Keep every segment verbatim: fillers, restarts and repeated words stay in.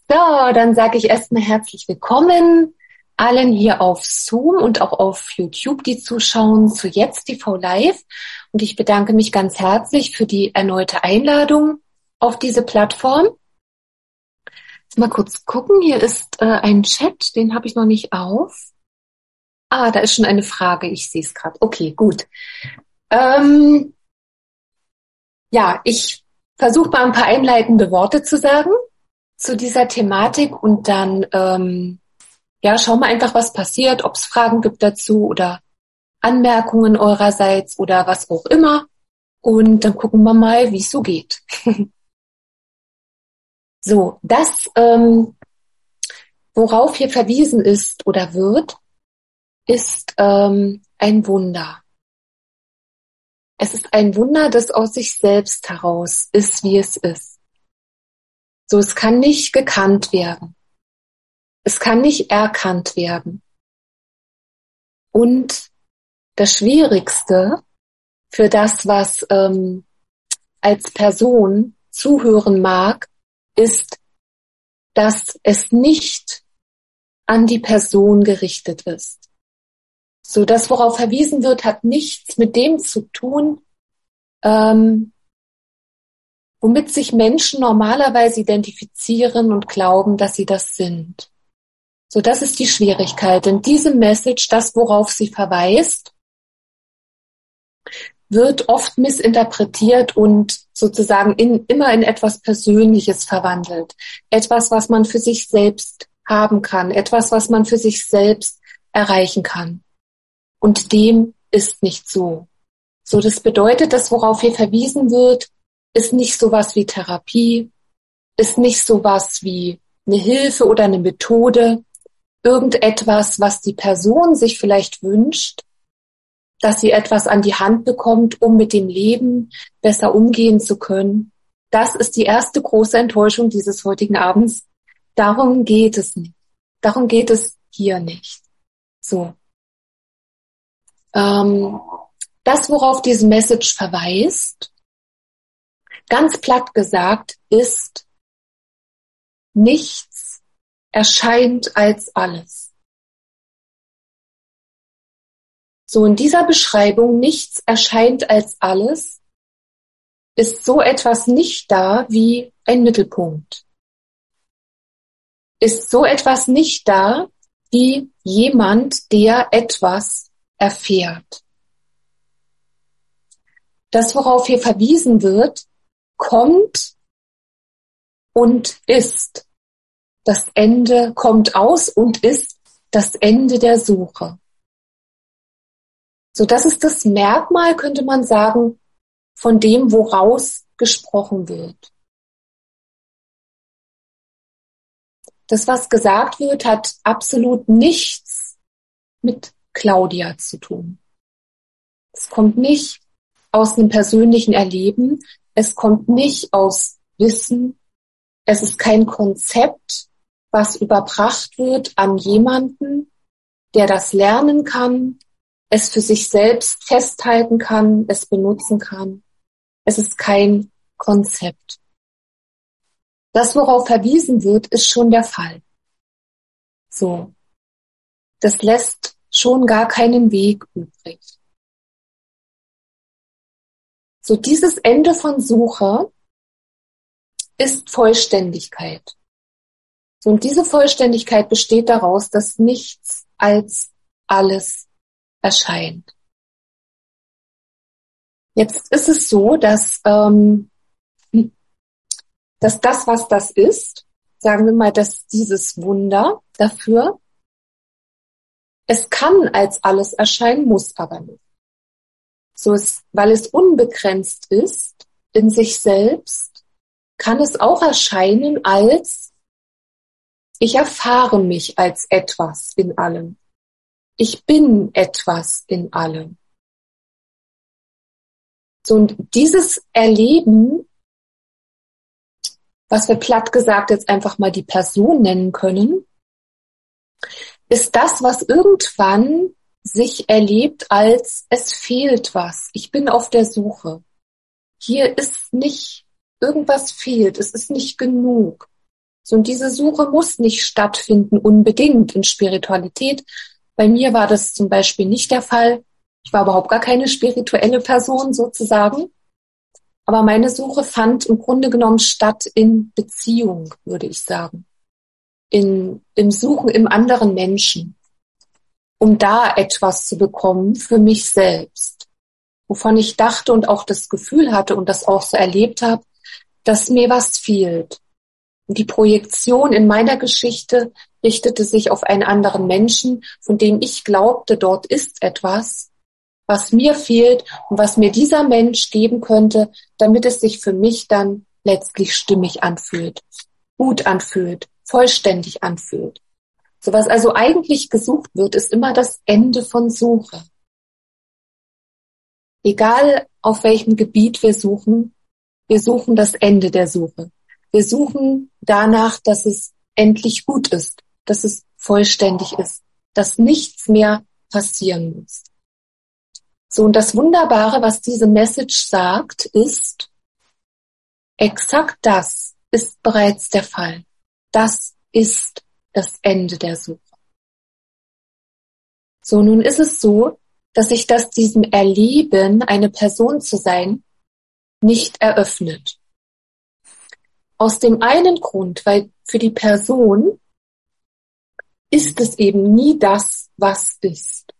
So, dann sage ich erstmal herzlich willkommen allen hier auf Zoom und auch auf YouTube, die zuschauen, zu Jetzt T V Live. Und ich bedanke mich ganz herzlich für die erneute Einladung auf diese Plattform. Jetzt mal kurz gucken, hier ist äh, ein Chat, den habe ich noch nicht auf. Ah, da ist schon eine Frage, ich sehe es gerade. Okay, gut. Ähm, ja, ich versuche mal ein paar einleitende Worte zu sagen zu dieser Thematik und dann ähm, ja, schauen wir einfach, was passiert, ob es Fragen gibt dazu oder Anmerkungen eurerseits oder was auch immer. Und dann gucken wir mal, wie es so geht. So, das, ähm, worauf hier verwiesen ist oder wird, ist ähm, ein Wunder. Es ist ein Wunder, das aus sich selbst heraus ist, wie es ist. So, es kann nicht gekannt werden. Es kann nicht erkannt werden. Und das Schwierigste für das, was ähm, als Person zuhören mag, ist, dass es nicht an die Person gerichtet ist. So, das, worauf verwiesen wird, hat nichts mit dem zu tun, ähm, womit sich Menschen normalerweise identifizieren und glauben, dass sie das sind. So, das ist die Schwierigkeit. Denn diese Message, das, worauf sie verweist, wird oft missinterpretiert und sozusagen in, immer in etwas Persönliches verwandelt. Etwas, was man für sich selbst haben kann. Etwas, was man für sich selbst erreichen kann. Und dem ist nicht so. So, das bedeutet, das, worauf hier verwiesen wird, ist nicht sowas wie Therapie, ist nicht sowas wie eine Hilfe oder eine Methode, irgendetwas, was die Person sich vielleicht wünscht, dass sie etwas an die Hand bekommt, um mit dem Leben besser umgehen zu können. Das ist die erste große Enttäuschung dieses heutigen Abends. Darum geht es nicht. Darum geht es hier nicht. So. Ähm, das, worauf diese Message verweist, ganz platt gesagt, ist, nichts erscheint als alles. So, in dieser Beschreibung, nichts erscheint als alles, ist so etwas nicht da wie ein Mittelpunkt. Ist so etwas nicht da wie jemand, der etwas erfährt. Das, worauf hier verwiesen wird, kommt und ist. Das Ende kommt aus und ist das Ende der Suche. So, das ist das Merkmal, könnte man sagen, von dem, woraus gesprochen wird. Das, was gesagt wird, hat absolut nichts mit Claudia zu tun. Es kommt nicht aus einem persönlichen Erleben, es kommt nicht aus Wissen, es ist kein Konzept, was überbracht wird an jemanden, der das lernen kann, es für sich selbst festhalten kann, es benutzen kann. Es ist kein Konzept. Das, worauf verwiesen wird, ist schon der Fall. So. Das lässt schon gar keinen Weg übrig. So, dieses Ende von Suche ist Vollständigkeit. So, und diese Vollständigkeit besteht daraus, dass nichts als alles erscheint. Jetzt ist es so, dass, ähm, dass das, was das ist, sagen wir mal, dass dieses Wunder dafür, es kann als alles erscheinen, muss aber nicht. So ist, weil es unbegrenzt ist in sich selbst, kann es auch erscheinen als, ich erfahre mich als etwas in allem. Ich bin etwas in allem. So, und dieses Erleben, was wir platt gesagt jetzt einfach mal die Person nennen können, ist das, was irgendwann sich erlebt als, es fehlt was. Ich bin auf der Suche. Hier ist nicht, irgendwas fehlt, es ist nicht genug. So, und diese Suche muss nicht stattfinden, unbedingt in Spiritualität. Bei mir war das zum Beispiel nicht der Fall. Ich war überhaupt gar keine spirituelle Person sozusagen. Aber meine Suche fand im Grunde genommen statt in Beziehung, würde ich sagen. In, im Suchen im anderen Menschen, um da etwas zu bekommen für mich selbst, wovon ich dachte und auch das Gefühl hatte und das auch so erlebt habe, dass mir was fehlt. Und die Projektion in meiner Geschichte richtete sich auf einen anderen Menschen, von dem ich glaubte, dort ist etwas, was mir fehlt und was mir dieser Mensch geben könnte, damit es sich für mich dann letztlich stimmig anfühlt, gut anfühlt, vollständig anfühlt. So was also eigentlich gesucht wird, ist immer das Ende von Suche. Egal auf welchem Gebiet wir suchen, wir suchen das Ende der Suche. Wir suchen danach, dass es endlich gut ist, dass es vollständig ist, dass nichts mehr passieren muss. So, und das Wunderbare, was diese Message sagt, ist, exakt das ist bereits der Fall. Das ist das Ende der Suche. So, nun ist es so, dass sich das diesem Erleben, eine Person zu sein, nicht eröffnet. Aus dem einen Grund, weil für die Person ist es eben nie das, was ist.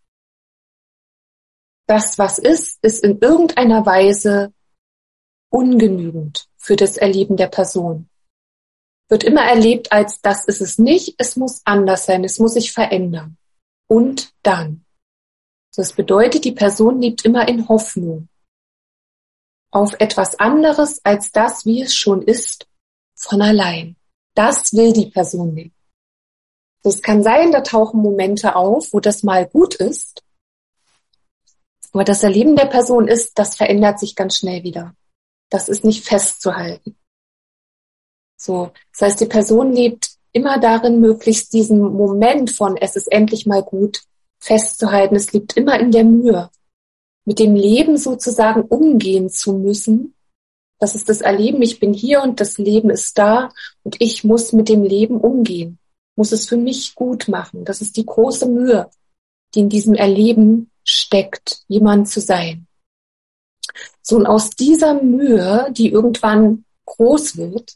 Das, was ist, ist in irgendeiner Weise ungenügend für das Erleben der Person. Wird immer erlebt als, das ist es nicht, es muss anders sein, es muss sich verändern. Und dann. Das bedeutet, die Person lebt immer in Hoffnung auf etwas anderes als das, wie es schon ist, von allein. Das will die Person nicht. Es kann sein, da tauchen Momente auf, wo das mal gut ist, aber das Erleben der Person ist, das verändert sich ganz schnell wieder. Das ist nicht festzuhalten. So, das heißt, die Person lebt immer darin, möglichst diesen Moment von es ist endlich mal gut festzuhalten. Es liegt immer in der Mühe, mit dem Leben sozusagen umgehen zu müssen. Das ist das Erleben, ich bin hier und das Leben ist da und ich muss mit dem Leben umgehen, muss es für mich gut machen. Das ist die große Mühe, die in diesem Erleben steckt, jemand zu sein. So, und aus dieser Mühe, die irgendwann groß wird,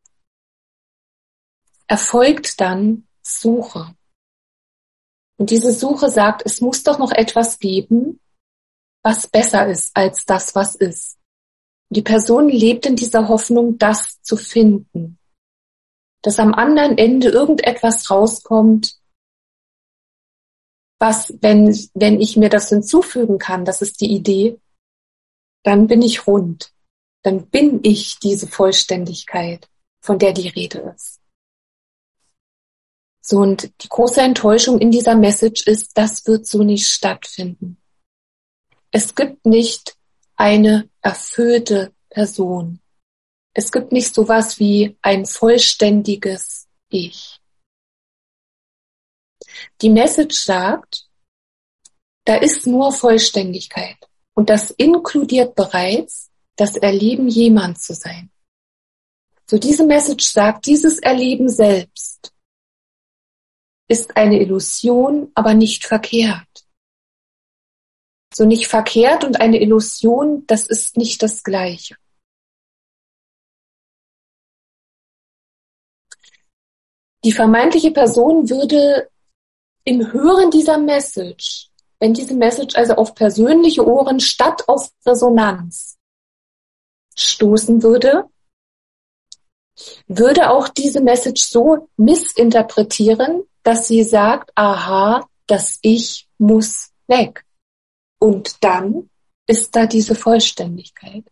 erfolgt dann Suche. Und diese Suche sagt, es muss doch noch etwas geben, was besser ist als das, was ist. Und die Person lebt in dieser Hoffnung, das zu finden. Dass am anderen Ende irgendetwas rauskommt, was, wenn, wenn ich mir das hinzufügen kann, das ist die Idee, dann bin ich rund. Dann bin ich diese Vollständigkeit, von der die Rede ist. So, und die große Enttäuschung in dieser Message ist, das wird so nicht stattfinden. Es gibt nicht eine erfüllte Person. Es gibt nicht sowas wie ein vollständiges Ich. Die Message sagt, da ist nur Vollständigkeit. Und das inkludiert bereits das Erleben, jemand zu sein. So, diese Message sagt, dieses Erleben selbst ist eine Illusion, aber nicht verkehrt. So, nicht verkehrt und eine Illusion, das ist nicht das Gleiche. Die vermeintliche Person würde im Hören dieser Message, wenn diese Message also auf persönliche Ohren statt auf Resonanz stoßen würde, würde auch diese Message so missinterpretieren, dass sie sagt, aha, das Ich muss weg. Und dann ist da diese Vollständigkeit.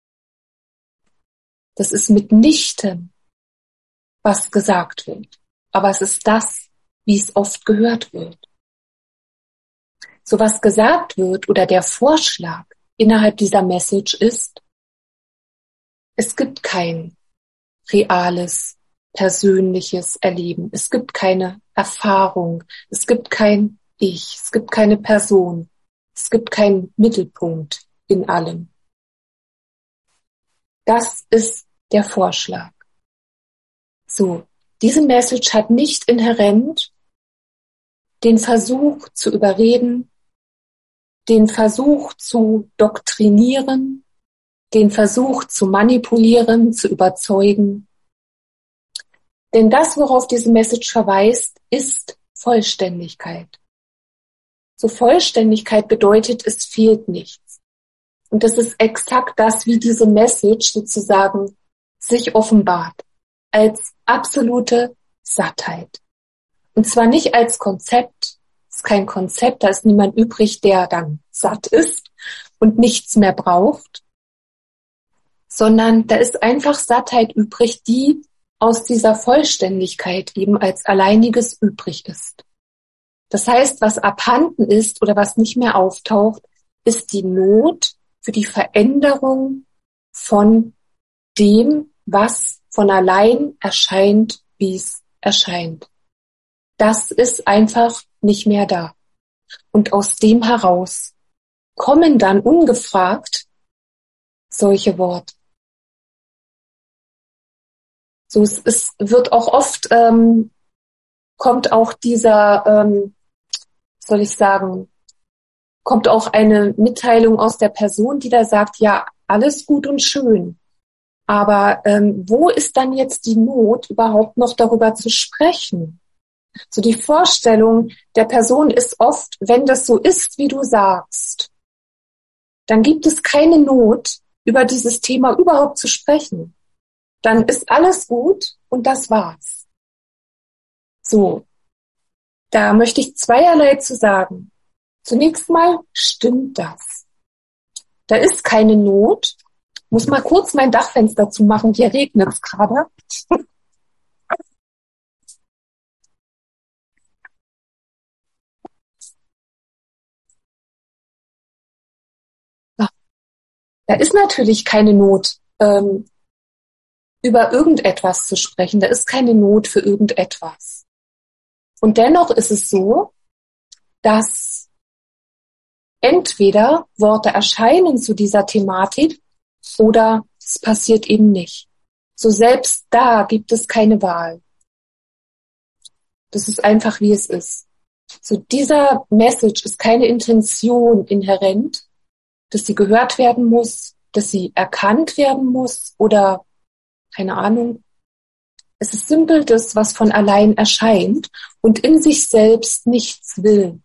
Das ist mitnichten, was gesagt wird. Aber es ist das, wie es oft gehört wird. So, was gesagt wird oder der Vorschlag innerhalb dieser Message ist, es gibt kein reales, persönliches Erleben. Es gibt keine Erfahrung. Es gibt kein Ich. Es gibt keine Person. Es gibt keinen Mittelpunkt in allem. Das ist der Vorschlag. So, Diese Message hat nicht inhärent den Versuch zu überreden, den Versuch zu doktrinieren, den Versuch zu manipulieren, zu überzeugen. Denn das, worauf diese Message verweist, ist Vollständigkeit. So Vollständigkeit bedeutet, es fehlt nichts. Und das ist exakt das, wie diese Message sozusagen sich offenbart, als absolute Sattheit. Und zwar nicht als Konzept, es ist kein Konzept, da ist niemand übrig, der dann satt ist und nichts mehr braucht, sondern da ist einfach Sattheit übrig, die aus dieser Vollständigkeit eben als alleiniges übrig ist. Das heißt, was abhanden ist oder was nicht mehr auftaucht, ist die Not für die Veränderung von dem, was von allein erscheint, wie es erscheint. Das ist einfach nicht mehr da. Und aus dem heraus kommen dann ungefragt solche Worte. So, es, es wird auch oft, ähm, kommt auch dieser, ähm, soll ich sagen, kommt auch eine Mitteilung aus der Person, die da sagt, ja, alles gut und schön. Aber ähm, wo ist dann jetzt die Not, überhaupt noch darüber zu sprechen? So die Vorstellung der Person ist oft, wenn das so ist, wie du sagst, dann gibt es keine Not, über dieses Thema überhaupt zu sprechen. Dann ist alles gut und das war's. So, da möchte ich zweierlei zu sagen. Zunächst mal stimmt das. Da ist keine Not. Muss mal kurz mein Dachfenster zumachen, hier regnet es gerade. Da ist natürlich keine Not, ähm, über irgendetwas zu sprechen. Da ist keine Not für irgendetwas. Und dennoch ist es so, dass entweder Worte erscheinen zu dieser Thematik oder es passiert eben nicht. So selbst da gibt es keine Wahl. Das ist einfach, wie es ist. So dieser Message ist keine Intention inhärent, dass sie gehört werden muss, dass sie erkannt werden muss oder keine Ahnung. Es ist simpel das, was von allein erscheint und in sich selbst nichts will.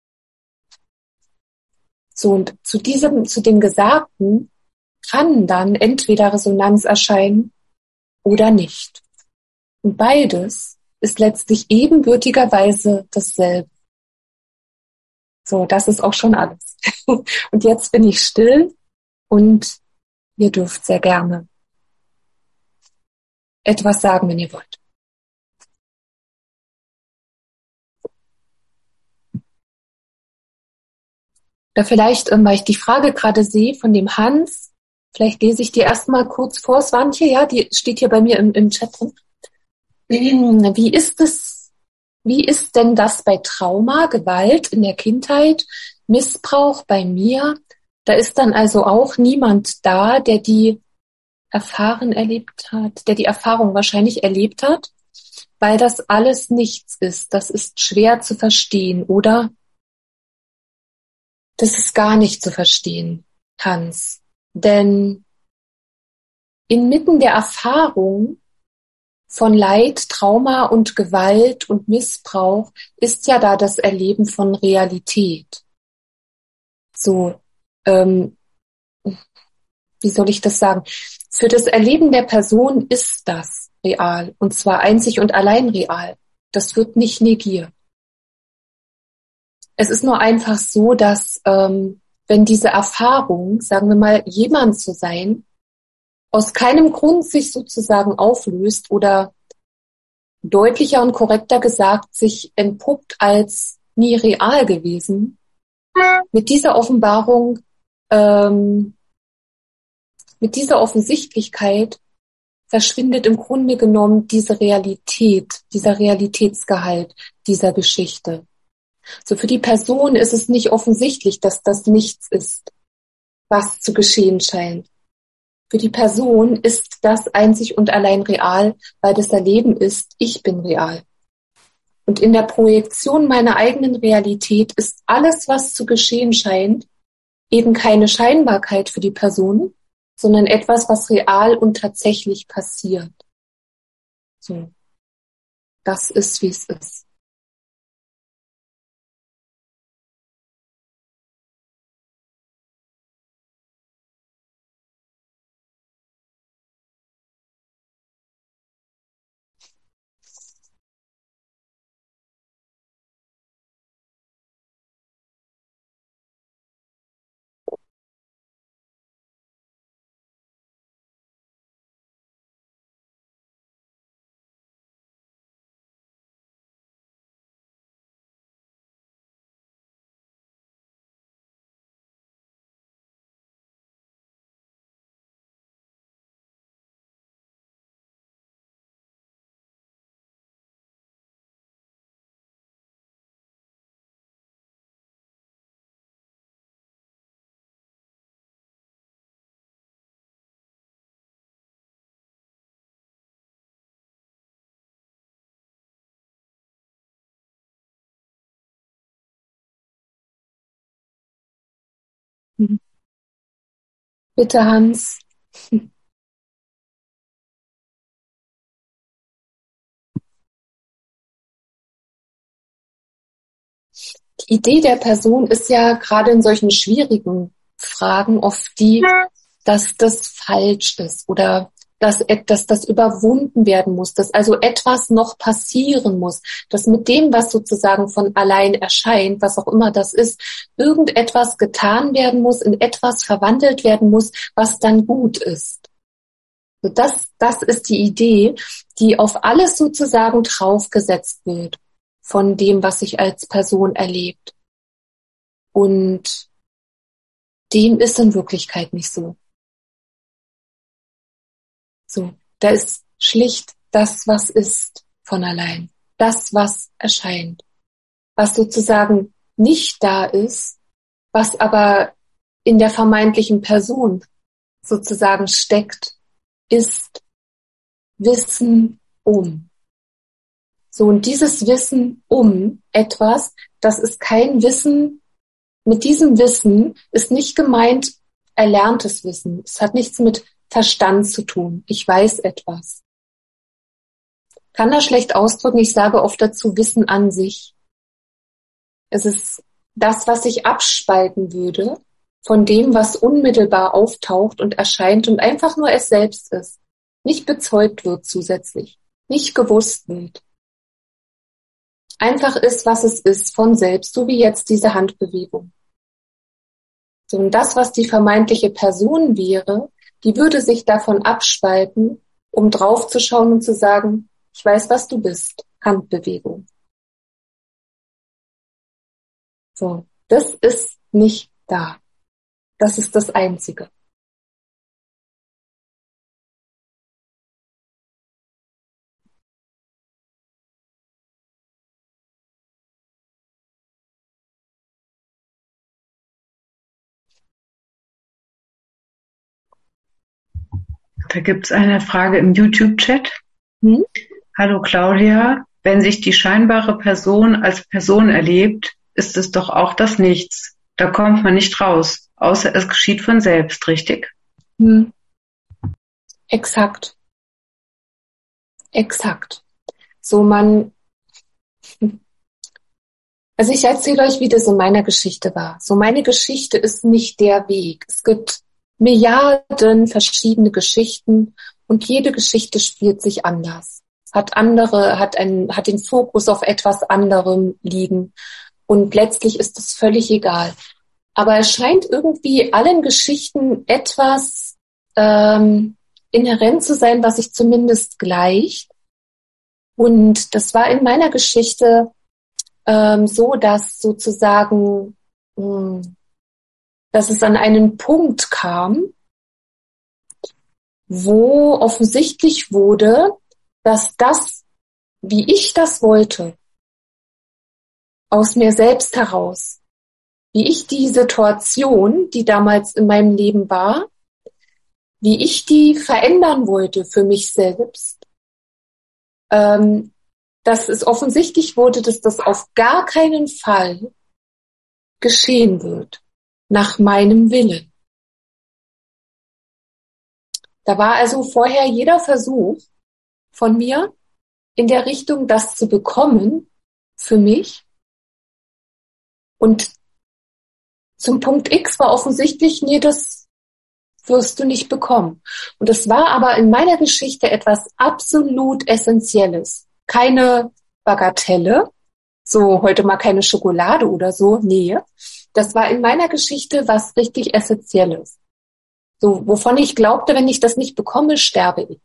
So, und zu diesem, zu dem Gesagten kann dann entweder Resonanz erscheinen oder nicht. Und beides ist letztlich ebenbürtigerweise dasselbe. So, das ist auch schon alles. Und jetzt bin ich still und ihr dürft sehr gerne etwas sagen, wenn ihr wollt. Oder vielleicht, weil ich die Frage gerade sehe von dem Hans, vielleicht lese ich die erstmal kurz vor. Swantje, ja, die steht hier bei mir im, im Chat drin. Wie ist es, wie ist denn das bei Trauma, Gewalt in der Kindheit, Missbrauch bei mir? Da ist dann also auch niemand da, der die Erfahrung erlebt hat, der die Erfahrung wahrscheinlich erlebt hat, weil das alles nichts ist. Das ist schwer zu verstehen, oder? Das ist gar nicht zu verstehen, Hans. Denn inmitten der Erfahrung von Leid, Trauma und Gewalt und Missbrauch ist ja da das Erleben von Realität. So, ähm, wie soll ich das sagen? Für das Erleben der Person ist das real, und zwar einzig und allein real. Das wird nicht negiert. Es ist nur einfach so, dass ähm, wenn diese Erfahrung, sagen wir mal, jemand zu sein, aus keinem Grund sich sozusagen auflöst oder deutlicher und korrekter gesagt sich entpuppt als nie real gewesen, mit dieser Offenbarung, ähm, mit dieser Offensichtlichkeit verschwindet im Grunde genommen diese Realität, dieser Realitätsgehalt dieser Geschichte. So für die Person ist es nicht offensichtlich, dass das nichts ist, was zu geschehen scheint. Für die Person ist das einzig und allein real, weil das Erleben ist, ich bin real. Und in der Projektion meiner eigenen Realität ist alles, was zu geschehen scheint, eben keine Scheinbarkeit für die Person, sondern etwas, was real und tatsächlich passiert. So. Das ist, wie es ist. Bitte, Hans. Die Idee der Person ist ja gerade in solchen schwierigen Fragen oft die, dass das falsch ist oder dass, dass das überwunden werden muss, dass also etwas noch passieren muss, dass mit dem, was sozusagen von allein erscheint, was auch immer das ist, irgendetwas getan werden muss, in etwas verwandelt werden muss, was dann gut ist. So das, das ist die Idee, die auf alles sozusagen draufgesetzt wird von dem, was sich als Person erlebt. Und dem ist in Wirklichkeit nicht so. So, da ist schlicht das, was ist von allein. Das, was erscheint. Was sozusagen nicht da ist, was aber in der vermeintlichen Person sozusagen steckt, ist Wissen um. So, und dieses Wissen um etwas, das ist kein Wissen, mit diesem Wissen ist nicht gemeint erlerntes Wissen. Es hat nichts mit Verstand zu tun. Ich weiß etwas. Kann das schlecht ausdrücken, ich sage oft dazu Wissen an sich. Es ist das, was sich abspalten würde von dem, was unmittelbar auftaucht und erscheint und einfach nur es selbst ist. Nicht bezeugt wird zusätzlich, nicht gewusst wird. Einfach ist, was es ist, von selbst, so wie jetzt diese Handbewegung. So, und das, was die vermeintliche Person wäre, die würde sich davon abspalten, um draufzuschauen und zu sagen, ich weiß, was du bist. Handbewegung. So, das ist nicht da. Das ist das Einzige. Da gibt's eine Frage im YouTube-Chat. Hm? Hallo Claudia, wenn sich die scheinbare Person als Person erlebt, ist es doch auch das Nichts. Da kommt man nicht raus, außer es geschieht von selbst, richtig? Hm. Exakt. Exakt. So man, also ich erzähle euch, wie das in meiner Geschichte war. So meine Geschichte ist nicht der Weg. Es gibt Milliarden verschiedene Geschichten und jede Geschichte spielt sich anders. Hat andere, hat einen, hat den Fokus auf etwas anderem liegen und letztlich ist es völlig egal. Aber es scheint irgendwie allen Geschichten etwas ähm, inhärent zu sein, was sich zumindest gleicht. Und das war in meiner Geschichte ähm, so, dass sozusagen mh, dass es an einen Punkt kam, wo offensichtlich wurde, dass das, wie ich das wollte, aus mir selbst heraus, wie ich die Situation, die damals in meinem Leben war, wie ich die verändern wollte für mich selbst, ähm, dass es offensichtlich wurde, dass das auf gar keinen Fall geschehen wird, nach meinem Willen. Da war also vorher jeder Versuch von mir in der Richtung, das zu bekommen für mich. Und zum Punkt X war offensichtlich, nee, das wirst du nicht bekommen. Und es war aber in meiner Geschichte etwas absolut Essentielles. Keine Bagatelle, so heute mal keine Schokolade oder so, nee. Das war in meiner Geschichte was richtig Essentielles. So, wovon ich glaubte, wenn ich das nicht bekomme, sterbe ich.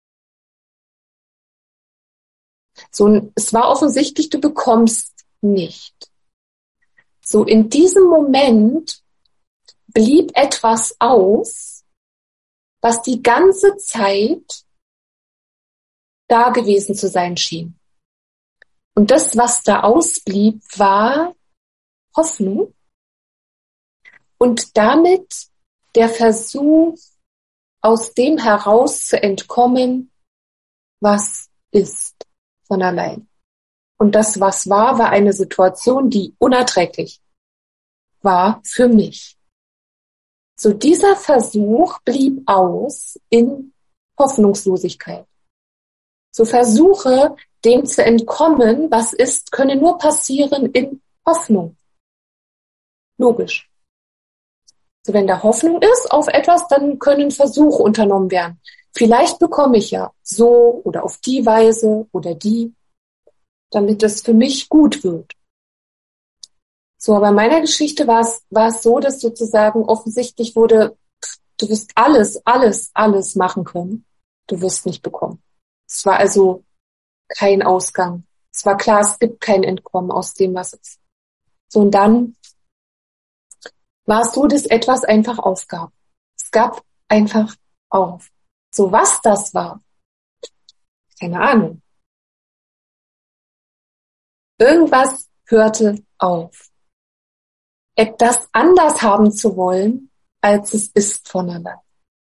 So, es war offensichtlich, du bekommst nicht. So, in diesem Moment blieb etwas aus, was die ganze Zeit da gewesen zu sein schien. Und das, was da ausblieb, war Hoffnung und damit der Versuch, aus dem heraus zu entkommen, was ist von allein. Und das, was war, war eine Situation, die unerträglich war für mich. So, dieser Versuch blieb aus in Hoffnungslosigkeit. So, Versuche, dem zu entkommen, was ist, können nur passieren in Hoffnung. Logisch. So, wenn da Hoffnung ist auf etwas, dann können Versuche unternommen werden. Vielleicht bekomme ich ja so oder auf die Weise oder die, damit es für mich gut wird. So, aber in meiner Geschichte war es, war es so, dass sozusagen offensichtlich wurde, du wirst alles, alles, alles machen können. Du wirst nicht bekommen. Es war also kein Ausgang. Es war klar, es gibt kein Entkommen aus dem, was ist. So, und dann war es so, dass etwas einfach aufgab. Es gab einfach auf. So, was das war, keine Ahnung. Irgendwas hörte auf. Etwas anders haben zu wollen, als es ist von allein.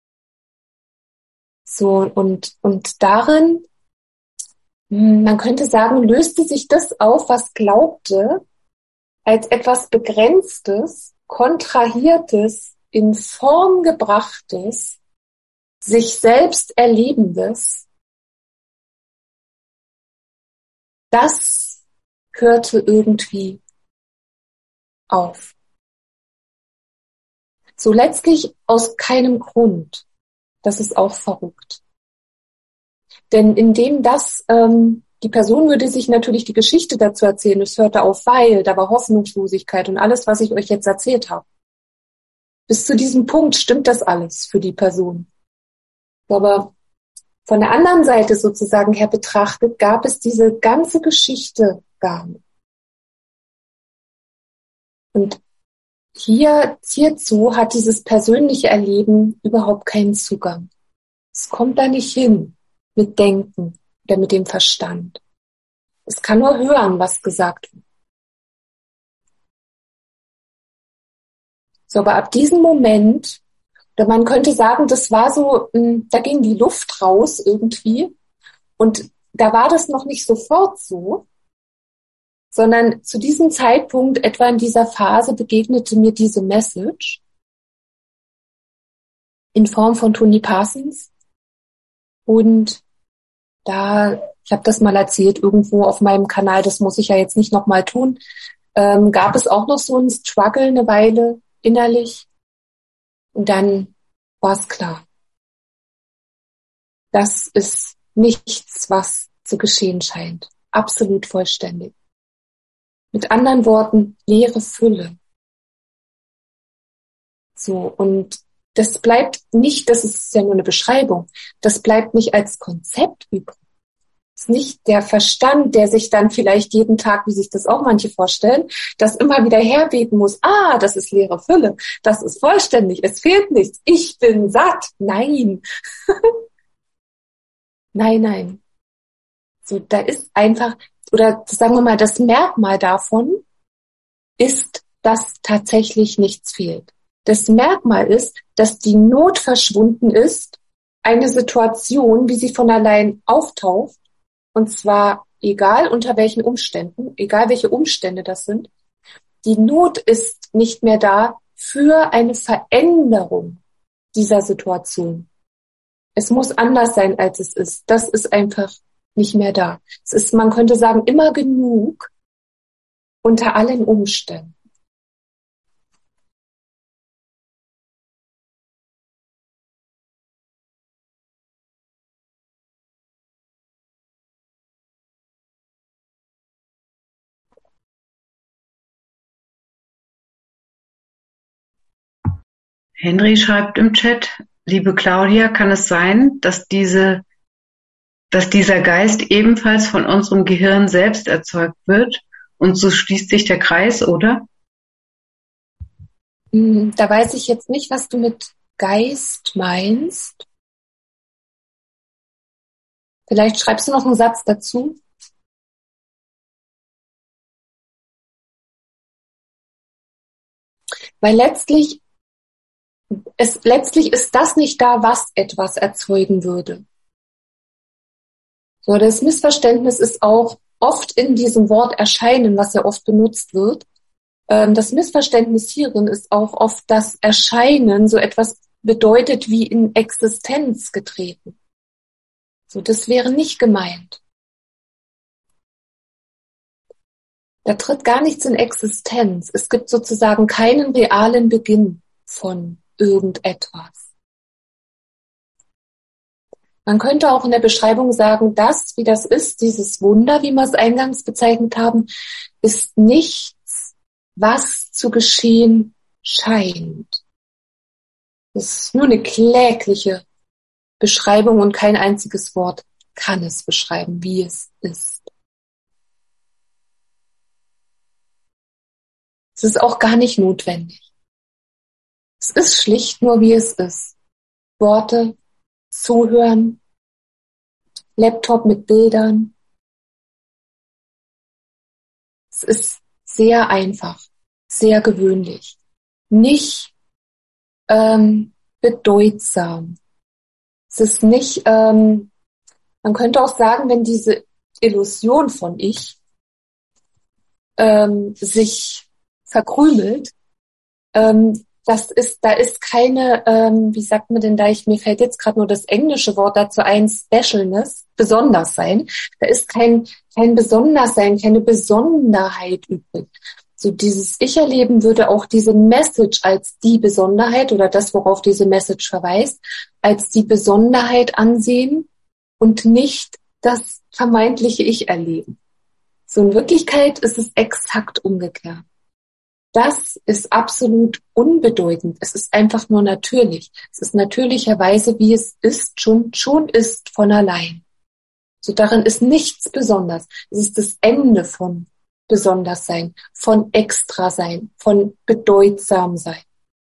So, und, und darin, man könnte sagen, löste sich das auf, was glaubte, als etwas Begrenztes, Kontrahiertes, in Form gebrachtes, sich selbst Erlebendes. Das hörte irgendwie auf. So letztlich aus keinem Grund. Das ist auch verrückt. Denn indem das, ähm, die Person würde sich natürlich die Geschichte dazu erzählen, es hörte auf, weil da war Hoffnungslosigkeit und alles, was ich euch jetzt erzählt habe. Bis zu diesem Punkt stimmt das alles für die Person. Aber von der anderen Seite sozusagen her betrachtet, gab es diese ganze Geschichte gar nicht. Und hier, hierzu hat dieses persönliche Erleben überhaupt keinen Zugang. Es kommt da nicht hin mit Denken oder mit dem Verstand. Es kann nur hören, was gesagt wird. So, aber ab diesem Moment, oder man könnte sagen, das war so, da ging die Luft raus irgendwie und da war das noch nicht sofort so, sondern zu diesem Zeitpunkt, etwa in dieser Phase, begegnete mir diese Message in Form von Tony Parsons. Und da, ich habe das mal erzählt, irgendwo auf meinem Kanal, das muss ich ja jetzt nicht nochmal tun, ähm, gab es auch noch so ein Struggle eine Weile innerlich. Und dann war es klar. Das ist nichts, was zu geschehen scheint. Absolut vollständig. Mit anderen Worten, leere Fülle. So, und das bleibt nicht, das ist ja nur eine Beschreibung, das bleibt nicht als Konzept übrig. Das ist nicht der Verstand, der sich dann vielleicht jeden Tag, wie sich das auch manche vorstellen, das immer wieder herbeten muss. Ah, das ist leere Fülle, das ist vollständig, es fehlt nichts, ich bin satt. Nein. Nein, nein. So, da ist einfach, oder sagen wir mal, das Merkmal davon ist, dass tatsächlich nichts fehlt. Das Merkmal ist, dass die Not verschwunden ist, eine Situation, wie sie von allein auftaucht, und zwar egal unter welchen Umständen, egal welche Umstände das sind, die Not ist nicht mehr da für eine Veränderung dieser Situation. Es muss anders sein, als es ist. Das ist einfach nicht mehr da. Es ist, man könnte sagen, immer genug unter allen Umständen. Henry schreibt im Chat, liebe Claudia, kann es sein, dass diese, dass dieser Geist ebenfalls von unserem Gehirn selbst erzeugt wird? Und so schließt sich der Kreis, oder? Da weiß ich jetzt nicht, was du mit Geist meinst. Vielleicht schreibst du noch einen Satz dazu. Weil letztlich Es, letztlich ist das nicht da, was etwas erzeugen würde. So, das Missverständnis ist auch oft in diesem Wort erscheinen, was ja oft benutzt wird. Ähm, das Missverständnis hierin ist auch oft, dass Erscheinen so etwas bedeutet wie in Existenz getreten. So, das wäre nicht gemeint. Da tritt gar nichts in Existenz. Es gibt sozusagen keinen realen Beginn von irgendetwas. Man könnte auch in der Beschreibung sagen, das, wie das ist, dieses Wunder, wie wir es eingangs bezeichnet haben, ist nichts, was zu geschehen scheint. Das ist nur eine klägliche Beschreibung und kein einziges Wort kann es beschreiben, wie es ist. Es ist auch gar nicht notwendig. Es ist schlicht nur, wie es ist. Worte, Zuhören, Laptop mit Bildern. Es ist sehr einfach, sehr gewöhnlich, nicht ähm, bedeutsam. Es ist nicht, ähm, man könnte auch sagen, wenn diese Illusion von Ich ähm, sich verkrümelt, ähm, Das ist, da ist keine, ähm, wie sagt man denn da, ich, mir fällt jetzt gerade nur das englische Wort dazu ein, Specialness, besonders sein. Da ist kein, kein Besondersein, keine Besonderheit übrig. So dieses Ich-Erleben würde auch diese Message als die Besonderheit oder das, worauf diese Message verweist, als die Besonderheit ansehen und nicht das vermeintliche Ich-Erleben. So in Wirklichkeit ist es exakt umgekehrt. Das ist absolut unbedeutend. Es ist einfach nur natürlich. Es ist natürlicherweise, wie es ist, schon, schon ist von allein. So darin ist nichts besonders. Es ist das Ende von Besonderssein, von Extrasein, von Bedeutsamsein.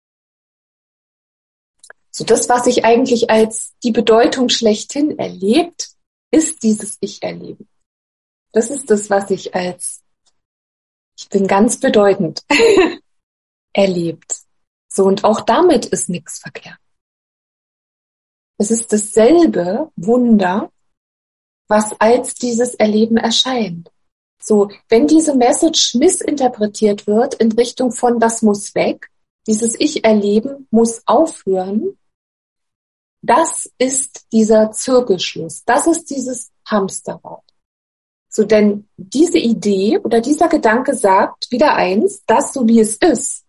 So das, was sich eigentlich als die Bedeutung schlechthin erlebt, ist dieses Ich-Erleben. Das ist das, was ich als Ich bin ganz bedeutend erlebt. So, und auch damit ist nichts verkehrt. Es ist dasselbe Wunder, was als dieses Erleben erscheint. So, wenn diese Message missinterpretiert wird in Richtung von das muss weg, dieses Ich-Erleben muss aufhören, das ist dieser Zirkelschluss. Das ist dieses Hamsterrad. So, denn diese Idee oder dieser Gedanke sagt wieder eins, das so wie es ist,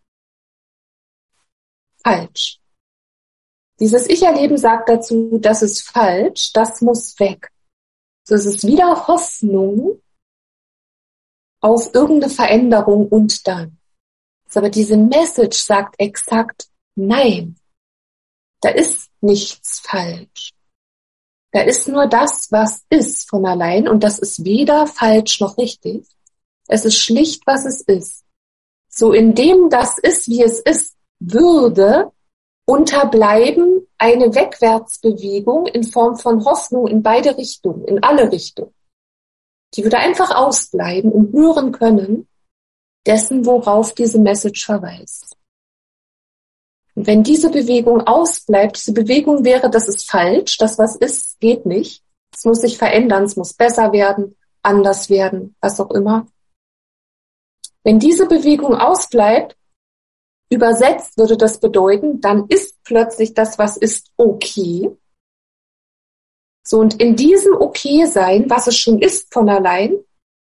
falsch. Dieses Ich-Erleben sagt dazu, das ist falsch, das muss weg. So, es ist wieder Hoffnung auf irgendeine Veränderung und dann. So, aber diese Message sagt exakt nein. Da ist nichts falsch. Da ist nur das, was ist von allein und das ist weder falsch noch richtig. Es ist schlicht, was es ist. So indem das ist, wie es ist, würde unterbleiben eine Wegwärtsbewegung in Form von Hoffnung in beide Richtungen, in alle Richtungen. Die würde einfach ausbleiben und hören können dessen, worauf diese Message verweist. Und wenn diese Bewegung ausbleibt, diese Bewegung wäre, das ist falsch, das was ist, geht nicht. Es muss sich verändern, es muss besser werden, anders werden, was auch immer. Wenn diese Bewegung ausbleibt, übersetzt würde das bedeuten, dann ist plötzlich das, was ist, okay. So, und in diesem Okay-Sein, was es schon ist von allein,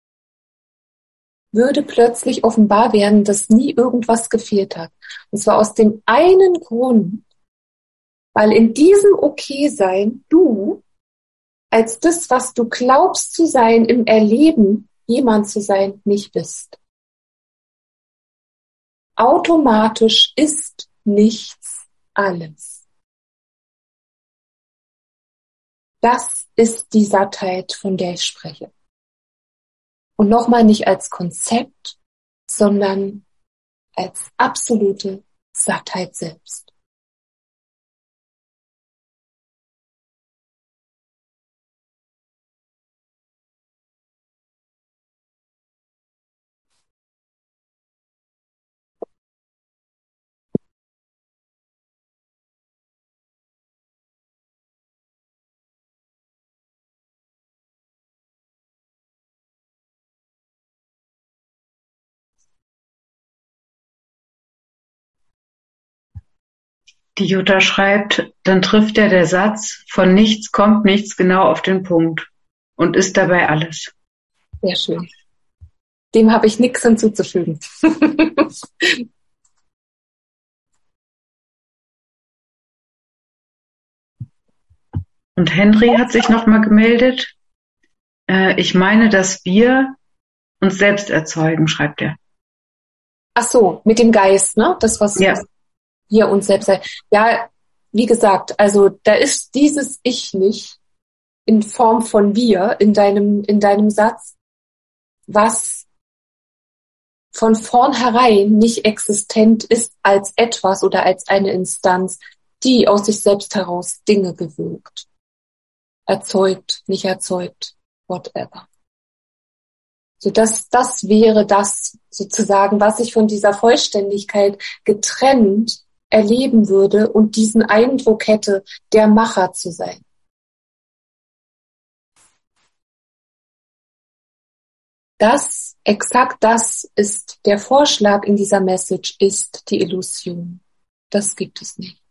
würde plötzlich offenbar werden, dass nie irgendwas gefehlt hat. Und zwar aus dem einen Grund, weil in diesem Okay-Sein du als das, was du glaubst zu sein, im Erleben jemand zu sein, nicht bist. Automatisch ist nichts alles. Das ist die Sattheit, von der ich spreche. Und nochmal nicht als Konzept, sondern als absolute Sattheit selbst. Die Jutta schreibt, dann trifft ja der Satz, von nichts kommt nichts genau auf den Punkt und ist dabei alles. Sehr schön. Dem habe ich nichts hinzuzufügen. Und Henry hat sich nochmal gemeldet. Äh, ich meine, dass wir uns selbst erzeugen, schreibt er. Ach so, mit dem Geist, ne? Das, was Ja. wir uns selbst sein. Ja, wie gesagt, also da ist dieses Ich nicht in Form von wir in deinem, in deinem Satz, was von vornherein nicht existent ist als etwas oder als eine Instanz, die aus sich selbst heraus Dinge bewirkt. Erzeugt, nicht erzeugt, whatever. So, das, das wäre das sozusagen, was ich von dieser Vollständigkeit getrennt erleben würde und diesen Eindruck hätte, der Macher zu sein. Das, exakt das ist der Vorschlag in dieser Message, ist die Illusion. Das gibt es nicht.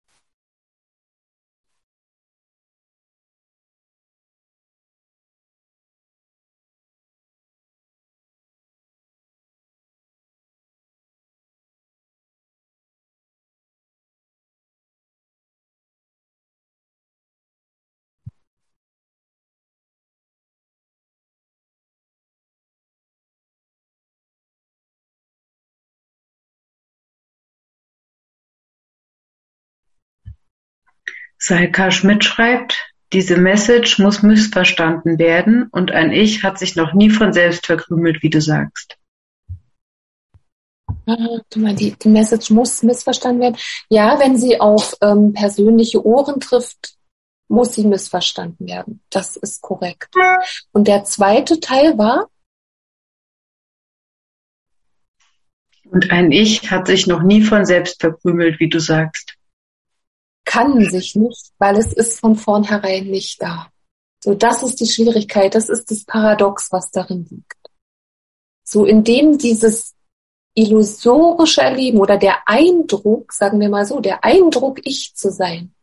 Saika Schmidt schreibt, diese Message muss missverstanden werden und ein Ich hat sich noch nie von selbst verkrümelt, wie du sagst. Die, die Message muss missverstanden werden. Ja, wenn sie auf ähm, persönliche Ohren trifft, muss sie missverstanden werden. Das ist korrekt. Und der zweite Teil war? Und ein Ich hat sich noch nie von selbst verkrümelt, wie du sagst. Kann sich nicht, weil es ist von vornherein nicht da. So, das ist die Schwierigkeit, das ist das Paradox, was darin liegt. So, indem dieses illusorische Erleben oder der Eindruck, sagen wir mal so, der Eindruck, ich zu sein,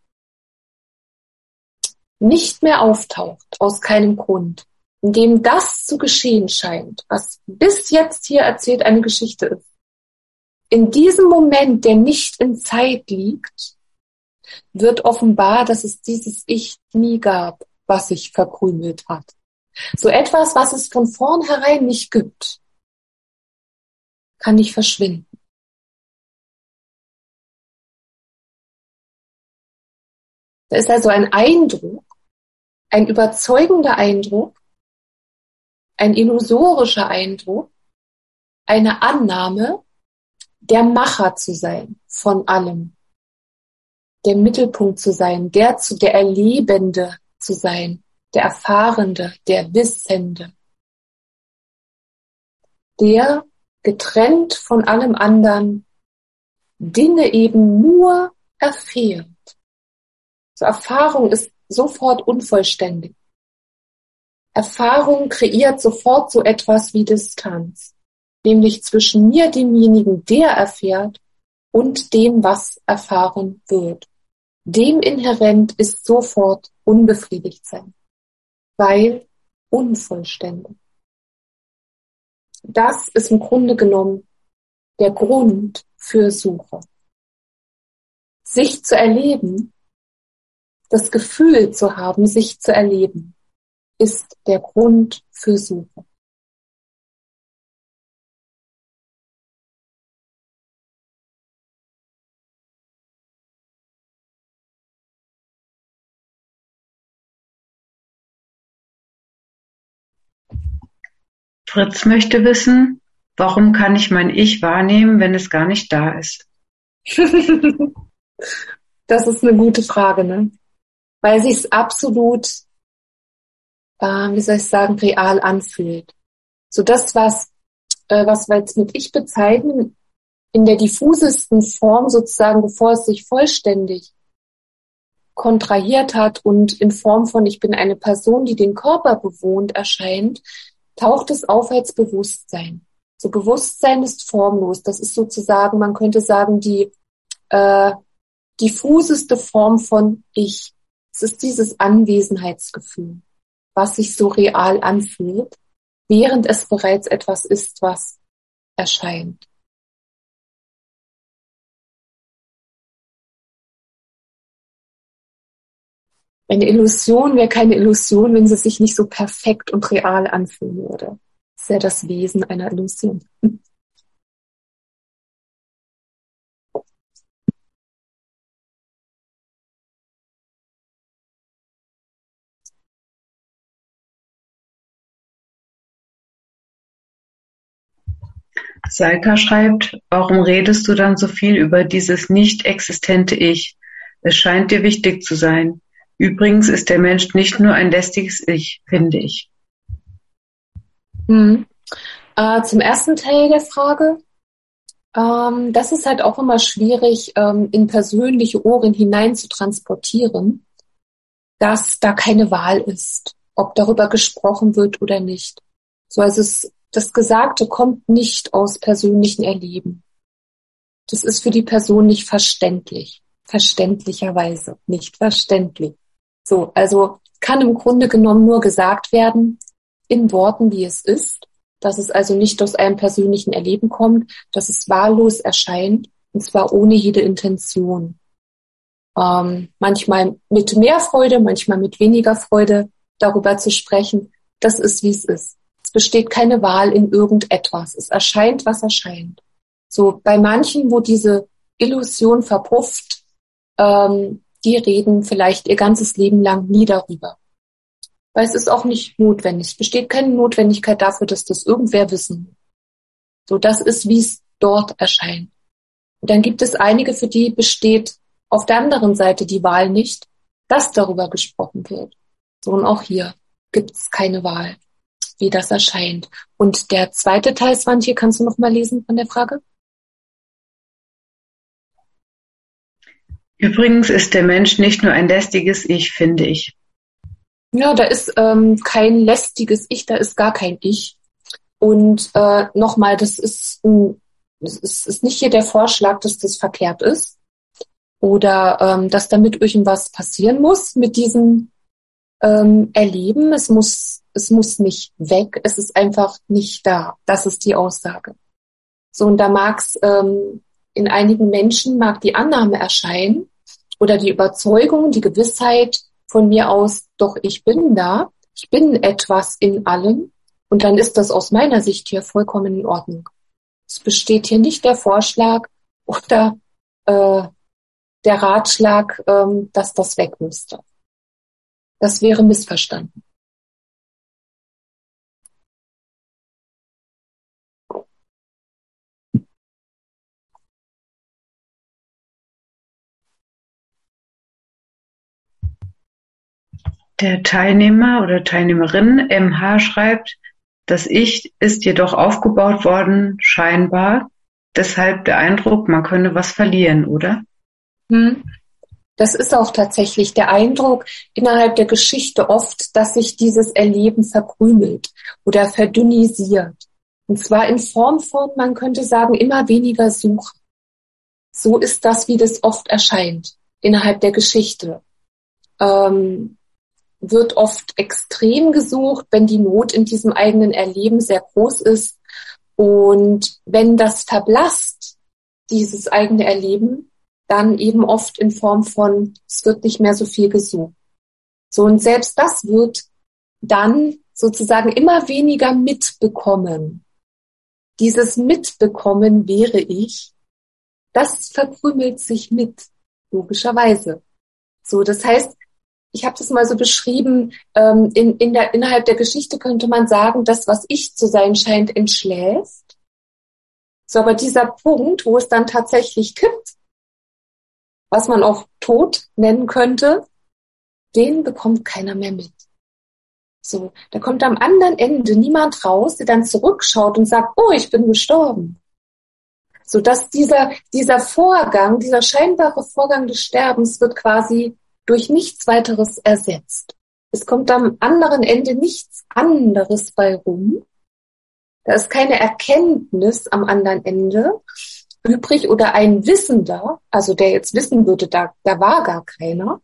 nicht mehr auftaucht, aus keinem Grund, indem das zu geschehen scheint, was bis jetzt hier erzählt eine Geschichte ist. In diesem Moment, der nicht in Zeit liegt, wird offenbar, dass es dieses Ich nie gab, was sich verkrümelt hat. So etwas, was es von vornherein nicht gibt, kann nicht verschwinden. Da ist also ein Eindruck, ein überzeugender Eindruck, ein illusorischer Eindruck, eine Annahme, der Macher zu sein von allem, der Mittelpunkt zu sein, der zu der Erlebende zu sein, der Erfahrende, der Wissende, der getrennt von allem anderen Dinge eben nur erfährt. So, Erfahrung ist sofort unvollständig. Erfahrung kreiert sofort so etwas wie Distanz, nämlich zwischen mir, demjenigen, der erfährt, und dem, was erfahren wird. Dem inhärent ist sofort unbefriedigt sein, weil unvollständig. Das ist im Grunde genommen der Grund für Suche. Sich zu erleben, das Gefühl zu haben, sich zu erleben, ist der Grund für Suche. Fritz möchte wissen, warum kann ich mein Ich wahrnehmen, wenn es gar nicht da ist? Das ist eine gute Frage, ne? Weil sich es absolut, äh, wie soll ich sagen, real anfühlt. So das, was, äh, was wir jetzt mit Ich bezeichnen, in der diffusesten Form sozusagen, bevor es sich vollständig kontrahiert hat und in Form von ich bin eine Person, die den Körper bewohnt, erscheint, taucht es auf als Bewusstsein. So Bewusstsein ist formlos. Das ist sozusagen, man könnte sagen, die äh, diffuseste Form von Ich. Es ist dieses Anwesenheitsgefühl, was sich so real anfühlt, während es bereits etwas ist, was erscheint. Eine Illusion wäre keine Illusion, wenn sie sich nicht so perfekt und real anfühlen würde. Das ist ja das Wesen einer Illusion. Saika schreibt, warum redest du dann so viel über dieses nicht existente Ich? Es scheint dir wichtig zu sein. Übrigens ist der Mensch nicht nur ein lästiges Ich, finde ich. Hm. Äh, zum ersten Teil der Frage. Ähm, das ist halt auch immer schwierig, ähm, in persönliche Ohren hinein zu transportieren, dass da keine Wahl ist, ob darüber gesprochen wird oder nicht. So, also es, das Gesagte kommt nicht aus persönlichen Erleben. Das ist für die Person nicht verständlich. Verständlicherweise nicht verständlich. So, also kann im Grunde genommen nur gesagt werden in Worten, wie es ist, dass es also nicht aus einem persönlichen Erleben kommt, dass es wahllos erscheint und zwar ohne jede Intention. Ähm, manchmal mit mehr Freude, manchmal mit weniger Freude darüber zu sprechen. Das ist, wie es ist. Es besteht keine Wahl in irgendetwas. Es erscheint, was erscheint. So bei manchen, wo diese Illusion verpufft, ähm, die reden vielleicht ihr ganzes Leben lang nie darüber. Weil es ist auch nicht notwendig. Es besteht keine Notwendigkeit dafür, dass das irgendwer wissen. So, das ist, wie es dort erscheint. Und dann gibt es einige, für die besteht auf der anderen Seite die Wahl nicht, dass darüber gesprochen wird. So, und auch hier gibt es keine Wahl, wie das erscheint. Und der zweite Teil, Swantje, kannst du noch mal lesen von der Frage? Übrigens ist der Mensch nicht nur ein lästiges Ich, finde ich. Ja, da ist ähm, kein lästiges Ich, da ist gar kein Ich. Und äh, nochmal, das ist, ein, das ist, ist nicht hier der Vorschlag, dass das verkehrt ist oder ähm, dass damit irgendwas passieren muss mit diesem ähm, Erleben. Es muss, es muss nicht weg, es ist einfach nicht da. Das ist die Aussage. So, und da mag's ähm, in einigen Menschen mag die Annahme erscheinen oder die Überzeugung, die Gewissheit von mir aus, doch ich bin da, ich bin etwas in allem und dann ist das aus meiner Sicht hier vollkommen in Ordnung. Es besteht hier nicht der Vorschlag oder äh, der Ratschlag, ähm, dass das weg müsste. Das wäre missverstanden. Der Teilnehmer oder Teilnehmerin M H schreibt, das Ich ist jedoch aufgebaut worden, scheinbar, deshalb der Eindruck, man könne was verlieren, oder? Hm. Das ist auch tatsächlich der Eindruck innerhalb der Geschichte oft, dass sich dieses Erleben verkrümelt oder verdünnisiert. Und zwar in Form von, man könnte sagen, immer weniger Suche. So ist das, wie das oft erscheint innerhalb der Geschichte. Ähm, wird oft extrem gesucht, wenn die Not in diesem eigenen Erleben sehr groß ist. Und wenn das verblasst, dieses eigene Erleben, dann eben oft in Form von, es wird nicht mehr so viel gesucht. So, und selbst das wird dann sozusagen immer weniger mitbekommen. Dieses Mitbekommen wäre ich, das verkrümelt sich mit, logischerweise. So, das heißt, ich habe das mal so beschrieben, ähm, in, in der, innerhalb der Geschichte könnte man sagen, das, was ich zu sein scheint, entschläft. So, aber dieser Punkt, wo es dann tatsächlich kippt, was man auch Tod nennen könnte, den bekommt keiner mehr mit. So, da kommt am anderen Ende niemand raus, der dann zurückschaut und sagt, oh, ich bin gestorben. So, dass dieser, dieser Vorgang, dieser scheinbare Vorgang des Sterbens wird quasi durch nichts weiteres ersetzt. Es kommt am anderen Ende nichts anderes bei rum. Da ist keine Erkenntnis am anderen Ende übrig oder ein Wissender, also der jetzt wissen würde, da, da war gar keiner.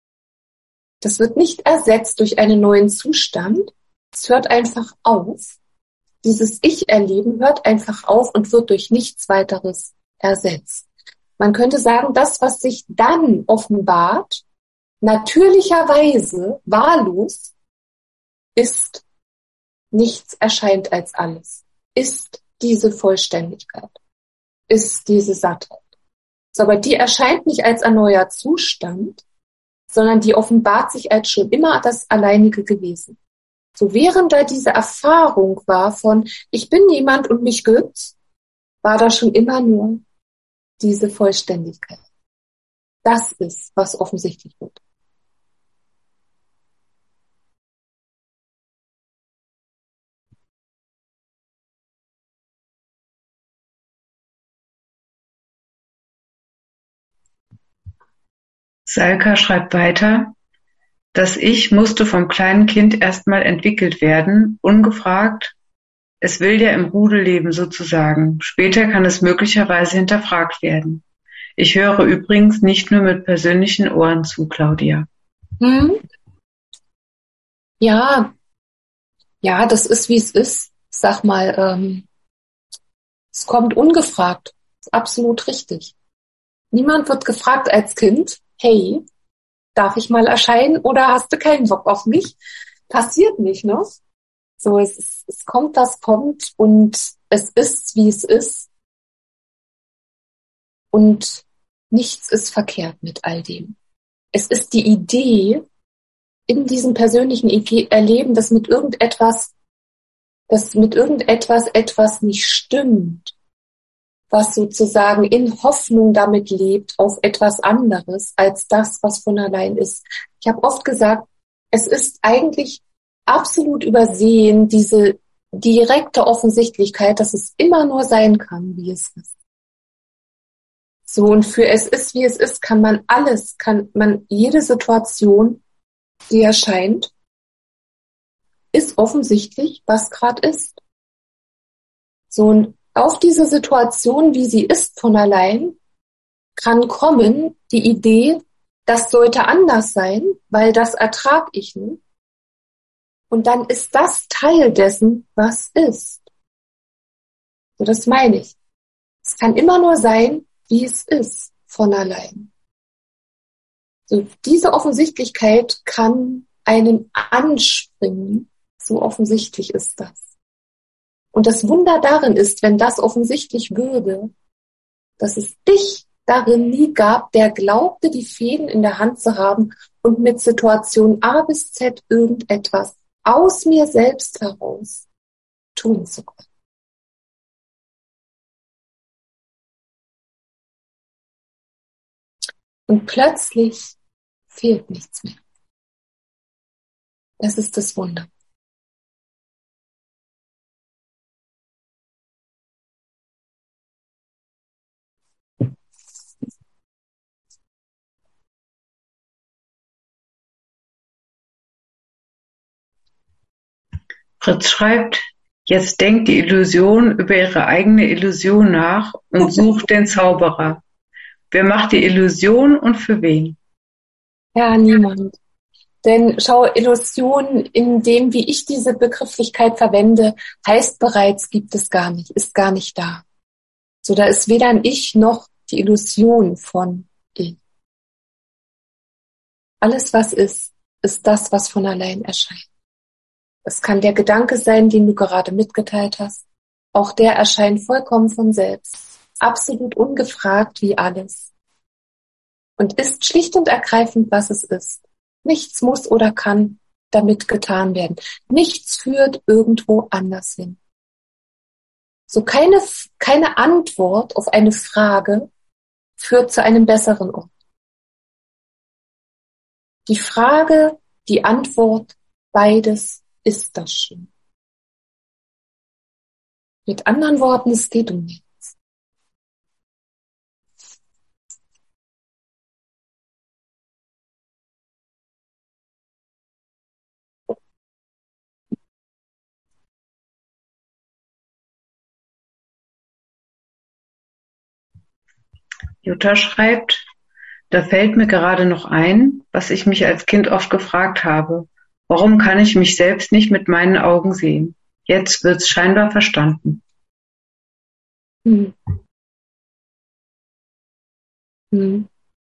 Das wird nicht ersetzt durch einen neuen Zustand. Es hört einfach auf. Dieses Ich-Erleben hört einfach auf und wird durch nichts weiteres ersetzt. Man könnte sagen, das, was sich dann offenbart, natürlicherweise, wahllos, ist, nichts erscheint als alles, ist diese Vollständigkeit, ist diese Sattheit. So, aber die erscheint nicht als ein neuer Zustand, sondern die offenbart sich als schon immer das Alleinige gewesen. So, während da diese Erfahrung war von, ich bin jemand und mich gibt's, war da schon immer nur diese Vollständigkeit. Das ist, was offensichtlich wird. Salka schreibt weiter, das Ich musste vom kleinen Kind erstmal entwickelt werden, ungefragt. Es will ja im Rudel leben sozusagen. Später kann es möglicherweise hinterfragt werden. Ich höre übrigens nicht nur mit persönlichen Ohren zu, Claudia. Hm? Ja, ja, das ist, wie es ist. Sag mal, ähm, es kommt ungefragt. Ist absolut richtig. Niemand wird gefragt als Kind, hey, darf ich mal erscheinen oder hast du keinen Bock auf mich? Passiert nicht, ne? So, es, ist, es kommt, das kommt und es ist, wie es ist. Und nichts ist verkehrt mit all dem. Es ist die Idee in diesem persönlichen Erleben, dass mit irgendetwas, dass mit irgendetwas etwas nicht stimmt, was sozusagen in Hoffnung damit lebt auf etwas anderes als das, was von allein ist. Ich habe oft gesagt, es ist eigentlich absolut übersehen, diese direkte Offensichtlichkeit, dass es immer nur sein kann, wie es ist. So, und für es ist, wie es ist, kann man alles, kann man jede Situation, die erscheint, ist offensichtlich, was gerade ist. So, und auf diese Situation, wie sie ist von allein, kann kommen die Idee, das sollte anders sein, weil das ertrag ich nicht. Und dann ist das Teil dessen, was ist. So, das meine ich. Es kann immer nur sein, wie es ist, von allein. So, diese Offensichtlichkeit kann einen anspringen. So offensichtlich ist das. Und das Wunder darin ist, wenn das offensichtlich würde, dass es dich darin nie gab, der glaubte, die Fäden in der Hand zu haben und mit Situation A bis Z irgendetwas aus mir selbst heraus tun zu können. Und plötzlich fehlt nichts mehr. Das ist das Wunder. Fritz schreibt, jetzt denkt die Illusion über ihre eigene Illusion nach und sucht den Zauberer. Wer macht die Illusion und für wen? Ja, niemand. Denn schau, Illusion in dem, wie ich diese Begrifflichkeit verwende, heißt bereits, gibt es gar nicht, ist gar nicht da. So, da ist weder ein Ich noch die Illusion von Ich. Alles, was ist, ist das, was von allein erscheint. Es kann der Gedanke sein, den du gerade mitgeteilt hast. Auch der erscheint vollkommen von selbst, absolut ungefragt wie alles. Und ist schlicht und ergreifend, was es ist. Nichts muss oder kann damit getan werden. Nichts führt irgendwo anders hin. So keine, keine Antwort auf eine Frage führt zu einem besseren Ort. Die Frage, die Antwort, beides ist das schon. Mit anderen Worten, es geht um nichts. Jutta schreibt, da fällt mir gerade noch ein, was ich mich als Kind oft gefragt habe. Warum kann ich mich selbst nicht mit meinen Augen sehen? Jetzt wird's scheinbar verstanden. Hm. Hm.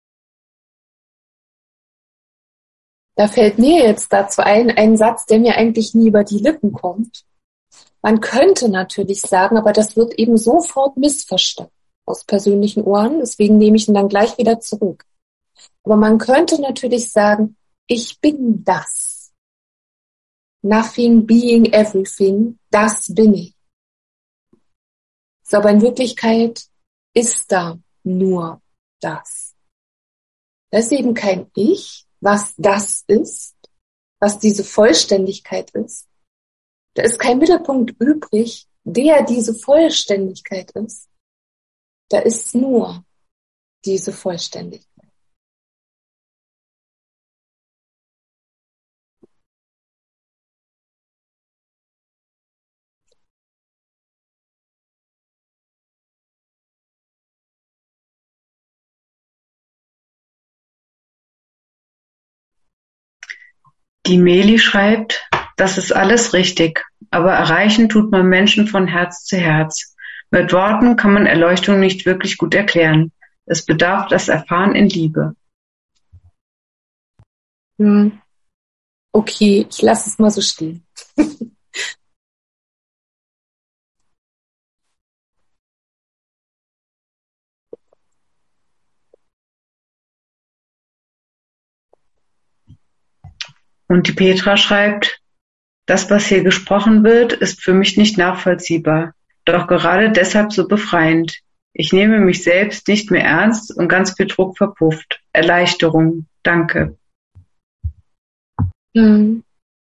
Da fällt mir jetzt dazu ein, ein Satz, der mir eigentlich nie über die Lippen kommt. Man könnte natürlich sagen, aber das wird eben sofort missverstanden aus persönlichen Ohren, deswegen nehme ich ihn dann gleich wieder zurück. Aber man könnte natürlich sagen, ich bin das. Nothing being everything, das bin ich. So, aber in Wirklichkeit ist da nur das. Das ist eben kein Ich, was das ist, was diese Vollständigkeit ist. Da ist kein Mittelpunkt übrig, der diese Vollständigkeit ist. Da ist nur diese Vollständigkeit. Die Meli schreibt, das ist alles richtig, aber erreichen tut man Menschen von Herz zu Herz. Mit Worten kann man Erleuchtung nicht wirklich gut erklären. Es bedarf das Erfahren in Liebe. Hm. Okay, ich lasse es mal so stehen. Und die Petra schreibt, das, was hier gesprochen wird, ist für mich nicht nachvollziehbar, doch gerade deshalb so befreiend. Ich nehme mich selbst nicht mehr ernst und ganz viel Druck verpufft. Erleichterung. Danke. Hm.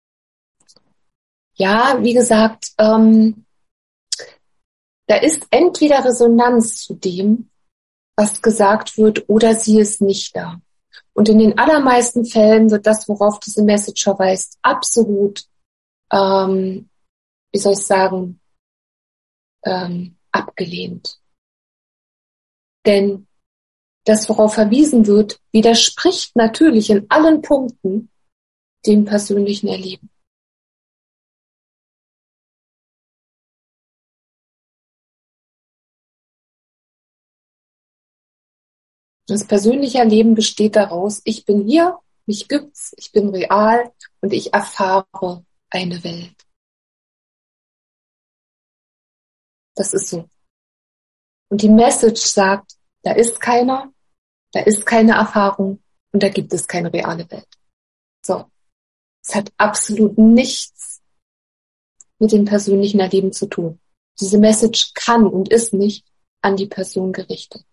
Ja, wie gesagt, ähm, da ist entweder Resonanz zu dem, was gesagt wird, oder sie ist nicht da. Und in den allermeisten Fällen wird das, worauf diese Message verweist, absolut, ähm, wie soll ich sagen, ähm, abgelehnt. Denn das, worauf verwiesen wird, widerspricht natürlich in allen Punkten dem persönlichen Erleben. Das persönliche Erleben besteht daraus, ich bin hier, mich gibt's, ich bin real und ich erfahre eine Welt. Das ist so. Und die Message sagt, da ist keiner, da ist keine Erfahrung und da gibt es keine reale Welt. So. Es hat absolut nichts mit dem persönlichen Erleben zu tun. Diese Message kann und ist nicht an die Person gerichtet.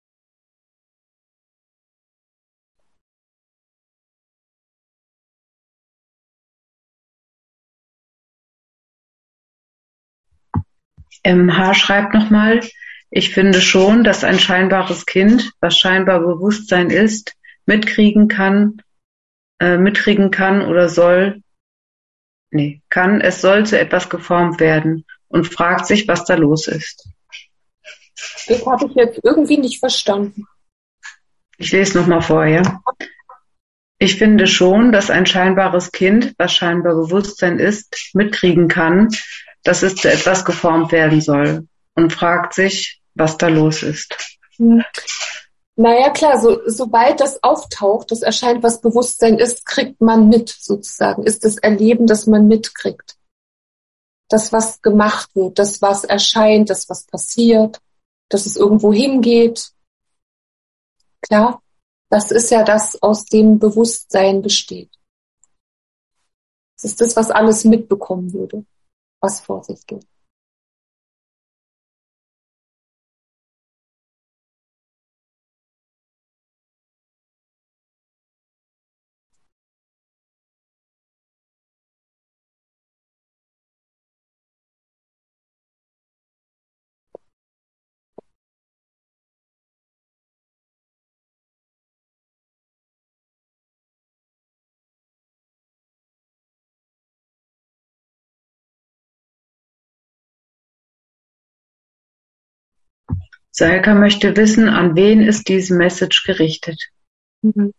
M H schreibt nochmal, ich finde schon, dass ein scheinbares Kind, was scheinbar Bewusstsein ist, mitkriegen kann, äh, mitkriegen kann oder soll, nee, kann, es soll zu etwas geformt werden und fragt sich, was da los ist. Das habe ich jetzt irgendwie nicht verstanden. Ich lese nochmal vor, ja. Ich finde schon, dass ein scheinbares Kind, was scheinbar Bewusstsein ist, mitkriegen kann, dass es zu etwas geformt werden soll und fragt sich, was da los ist. Hm. Naja, klar, so, sobald das auftaucht, das erscheint, was Bewusstsein ist, kriegt man mit, sozusagen. Ist das Erleben, das man mitkriegt. Das, was gemacht wird, das, was erscheint, das, was passiert, dass es irgendwo hingeht. Klar, das ist ja das, aus dem Bewusstsein besteht. Das ist das, was alles mitbekommen würde, was vor sich geht. Salka möchte wissen, an wen ist diese Message gerichtet? Mhm.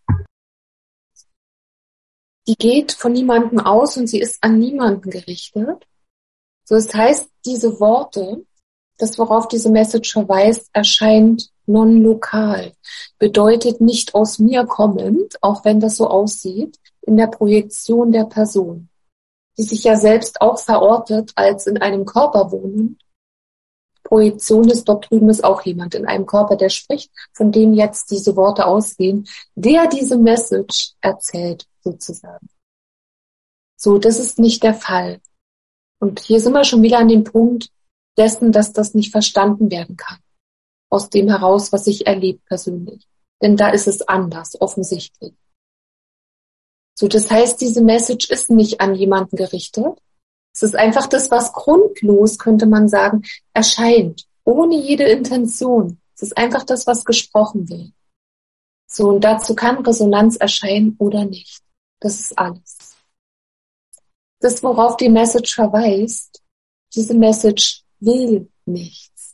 Die geht von niemandem aus und sie ist an niemanden gerichtet. So, das heißt, diese Worte, das, worauf diese Message verweist, erscheint non-lokal, bedeutet nicht aus mir kommend, auch wenn das so aussieht, in der Projektion der Person, die sich ja selbst auch verortet als in einem Körper wohnend. Projektion ist, dort drüben ist auch jemand in einem Körper, der spricht, von dem jetzt diese Worte ausgehen, der diese Message erzählt, sozusagen. So, das ist nicht der Fall. Und hier sind wir schon wieder an dem Punkt dessen, dass das nicht verstanden werden kann. Aus dem heraus, was ich erlebe persönlich. Denn da ist es anders, offensichtlich. So, das heißt, diese Message ist nicht an jemanden gerichtet. Es ist einfach das, was grundlos, könnte man sagen, erscheint. Ohne jede Intention. Es ist einfach das, was gesprochen wird. So, und dazu kann Resonanz erscheinen oder nicht. Das ist alles. Das, worauf die Message verweist, diese Message will nichts.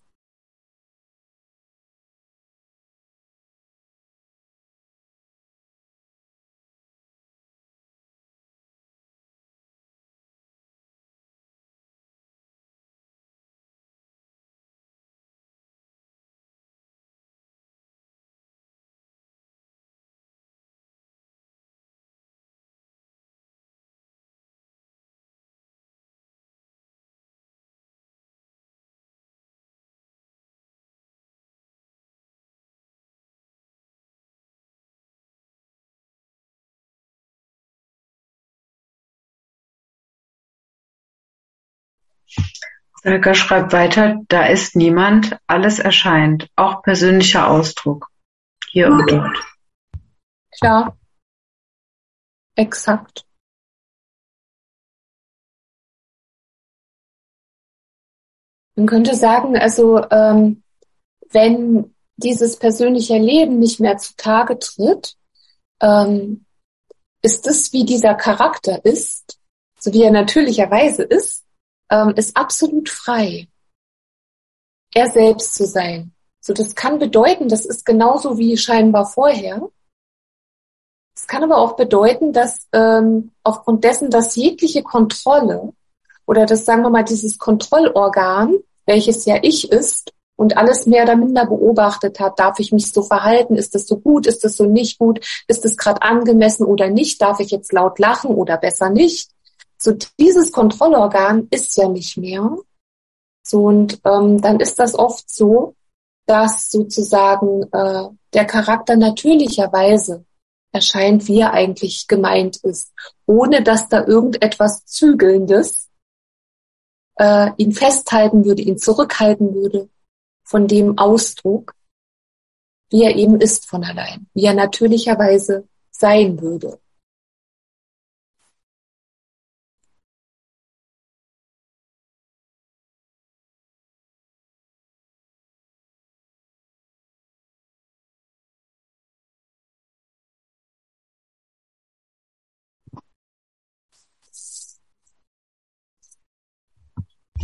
Salka schreibt weiter, da ist niemand, alles erscheint, auch persönlicher Ausdruck, hier und dort. Klar, exakt. Man könnte sagen, also ähm, wenn dieses persönliche Leben nicht mehr zutage tritt, ähm, ist es, wie dieser Charakter ist, so wie er natürlicherweise ist, ähm, ist absolut frei, er selbst zu sein. So, das kann bedeuten, das ist genauso wie scheinbar vorher. Es kann aber auch bedeuten, dass ähm, aufgrund dessen, dass jegliche Kontrolle oder das, sagen wir mal, dieses Kontrollorgan, welches ja ich ist und alles mehr oder minder beobachtet hat, darf ich mich so verhalten, ist das so gut, ist das so nicht gut, ist es gerade angemessen oder nicht, darf ich jetzt laut lachen oder besser nicht. So, dieses Kontrollorgan ist ja nicht mehr. So, und ähm, dann ist das oft so, dass sozusagen äh, der Charakter natürlicherweise erscheint, wie er eigentlich gemeint ist, ohne dass da irgendetwas Zügelndes äh, ihn festhalten würde, ihn zurückhalten würde von dem Ausdruck, wie er eben ist von allein, wie er natürlicherweise sein würde.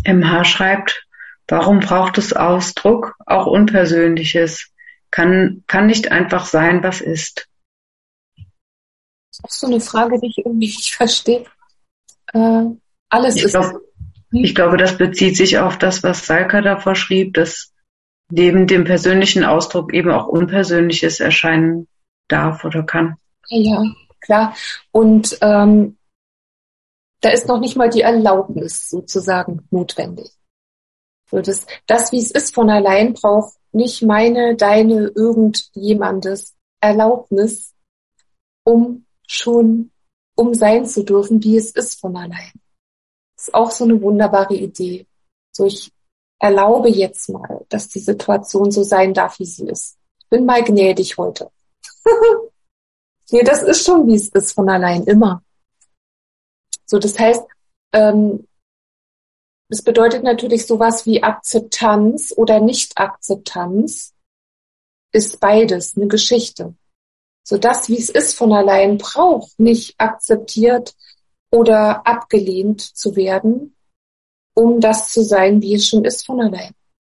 M H schreibt, warum braucht es Ausdruck, auch Unpersönliches? Kann, kann nicht einfach sein, was ist. Das ist auch so eine Frage, die ich irgendwie nicht verstehe. Äh, alles Ich, ist. glaub, ich glaube, das bezieht sich auf das, was Salka davor schrieb, dass neben dem persönlichen Ausdruck eben auch Unpersönliches erscheinen darf oder kann. Ja, klar. Und ähm, da ist noch nicht mal die Erlaubnis sozusagen notwendig. So, das, das, wie es ist von allein, braucht nicht meine, deine, irgendjemandes Erlaubnis, um schon, um sein zu dürfen, wie es ist von allein. Das ist auch so eine wunderbare Idee. So, ich erlaube jetzt mal, dass die Situation so sein darf, wie sie ist. Ich bin mal gnädig heute. Nee, das ist schon, wie es ist von allein, immer. So, das heißt, ähm, es bedeutet natürlich sowas wie Akzeptanz oder Nicht-Akzeptanz ist beides eine Geschichte. So das, wie es ist von allein, braucht nicht akzeptiert oder abgelehnt zu werden, um das zu sein, wie es schon ist von allein.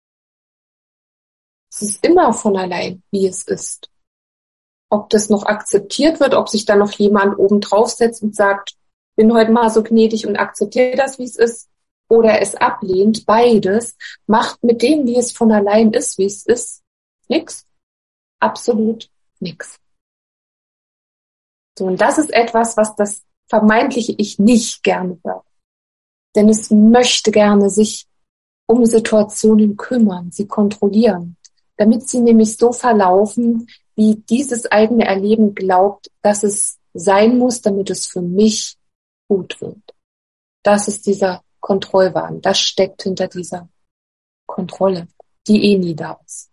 Es ist immer von allein, wie es ist. Ob das noch akzeptiert wird, ob sich da noch jemand oben draufsetzt und sagt, bin heute mal so gnädig und akzeptiere das, wie es ist, oder es ablehnt, beides macht mit dem, wie es von allein ist, wie es ist, nix. Absolut nix. So, und das ist etwas, was das vermeintliche Ich nicht gerne hört. Denn es möchte gerne sich um Situationen kümmern, sie kontrollieren, damit sie nämlich so verlaufen, wie dieses eigene Erleben glaubt, dass es sein muss, damit es für mich gut wird. Das ist dieser Kontrollwahn. Das steckt hinter dieser Kontrolle, die eh nie da ist.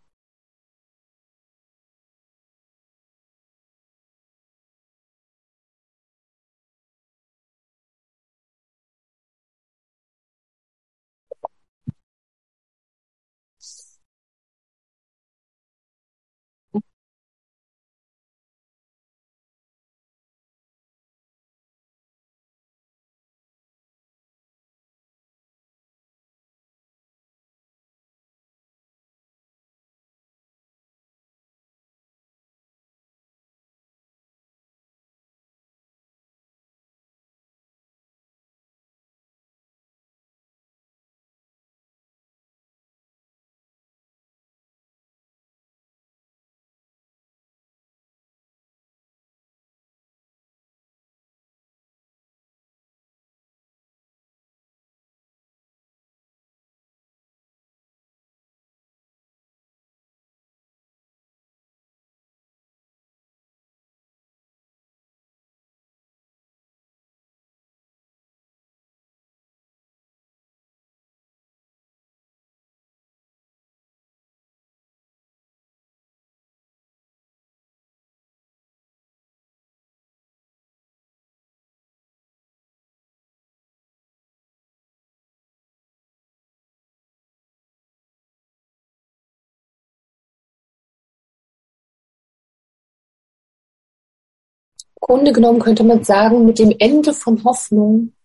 Im Grunde genommen könnte man sagen, mit dem Ende von Hoffnung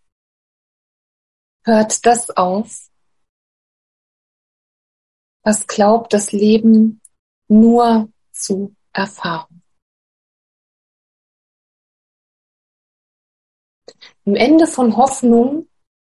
hört das auf, was glaubt, das Leben nur zu erfahren. Im Ende von Hoffnung,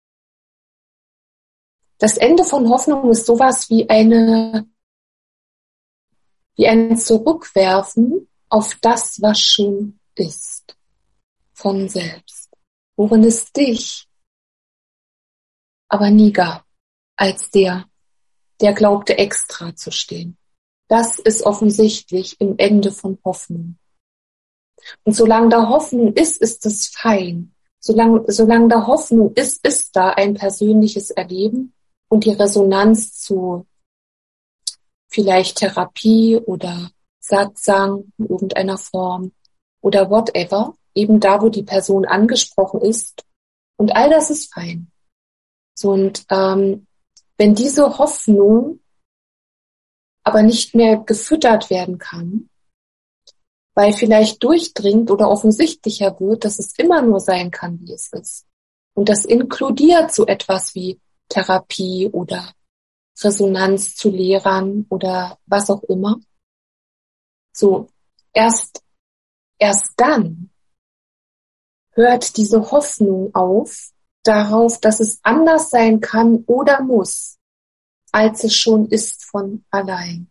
das Ende von Hoffnung ist sowas wie eine, wie ein Zurückwerfen auf das, was schon ist, von selbst, worin es dich aber nie gab, als der, der glaubte extra zu stehen. Das ist offensichtlich im Ende von Hoffnung. Und solange da Hoffnung ist, ist es fein. Solange, solange da Hoffnung ist, ist da ein persönliches Erleben und die Resonanz zu vielleicht Therapie oder Satsang in irgendeiner Form oder whatever, eben da, wo die Person angesprochen ist. Und all das ist fein. So, und ähm, wenn diese Hoffnung aber nicht mehr gefüttert werden kann, weil vielleicht durchdringt oder offensichtlicher wird, dass es immer nur sein kann, wie es ist. Und das inkludiert so etwas wie Therapie oder Resonanz zu Lehrern oder was auch immer. So, erst, erst dann hört diese Hoffnung auf darauf, dass es anders sein kann oder muss, als es schon ist von allein.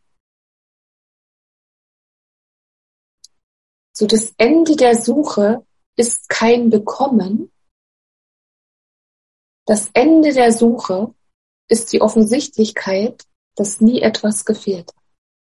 So, das Ende der Suche ist kein Bekommen. Das Ende der Suche ist die Offensichtlichkeit, dass nie etwas gefehlt hat.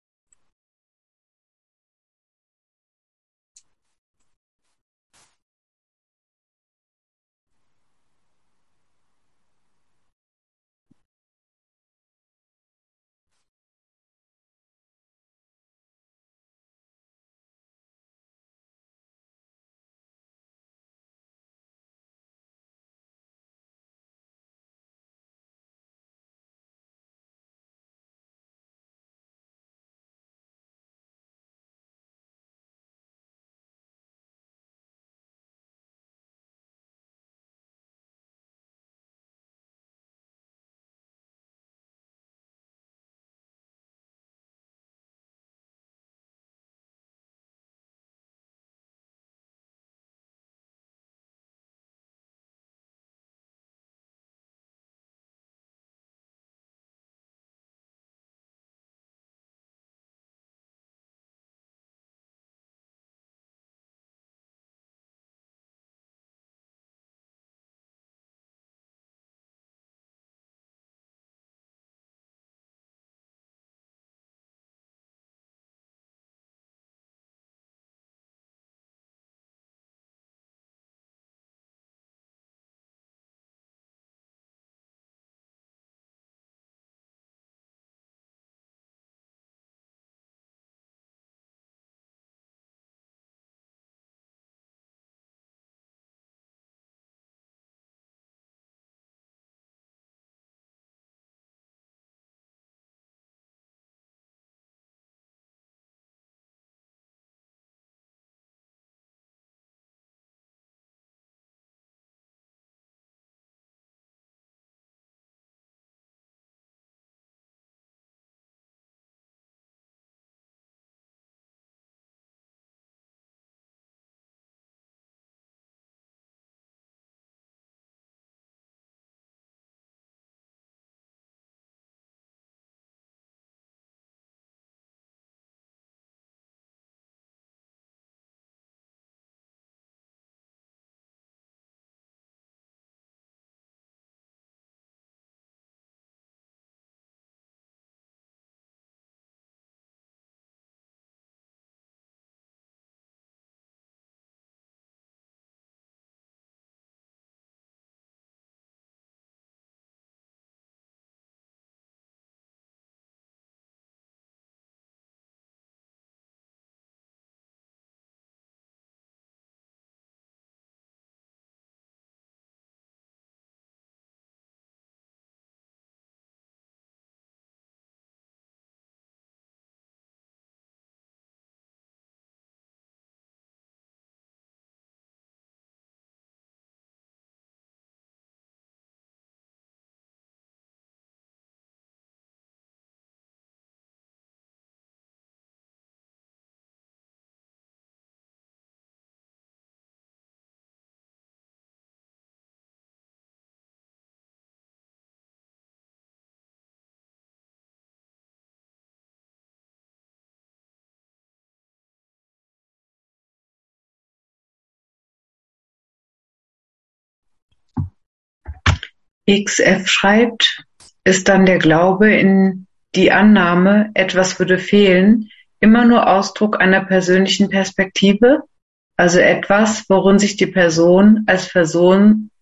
X F schreibt, ist dann der Glaube in die Annahme, etwas würde fehlen, immer nur Ausdruck einer persönlichen Perspektive, also etwas, worin sich die Person als Person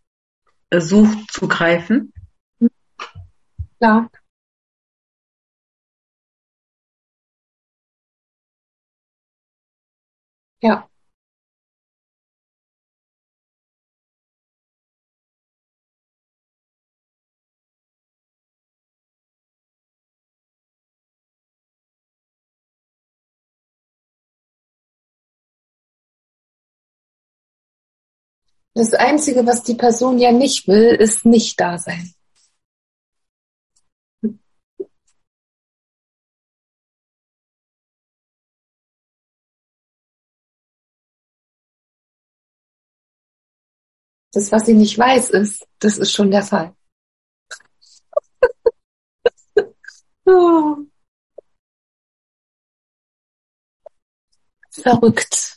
sucht zu greifen? Klar. Ja. Das Einzige, was die Person ja nicht will, ist nicht da sein. Das, was sie nicht weiß, ist, das ist schon der Fall. Oh. Verrückt.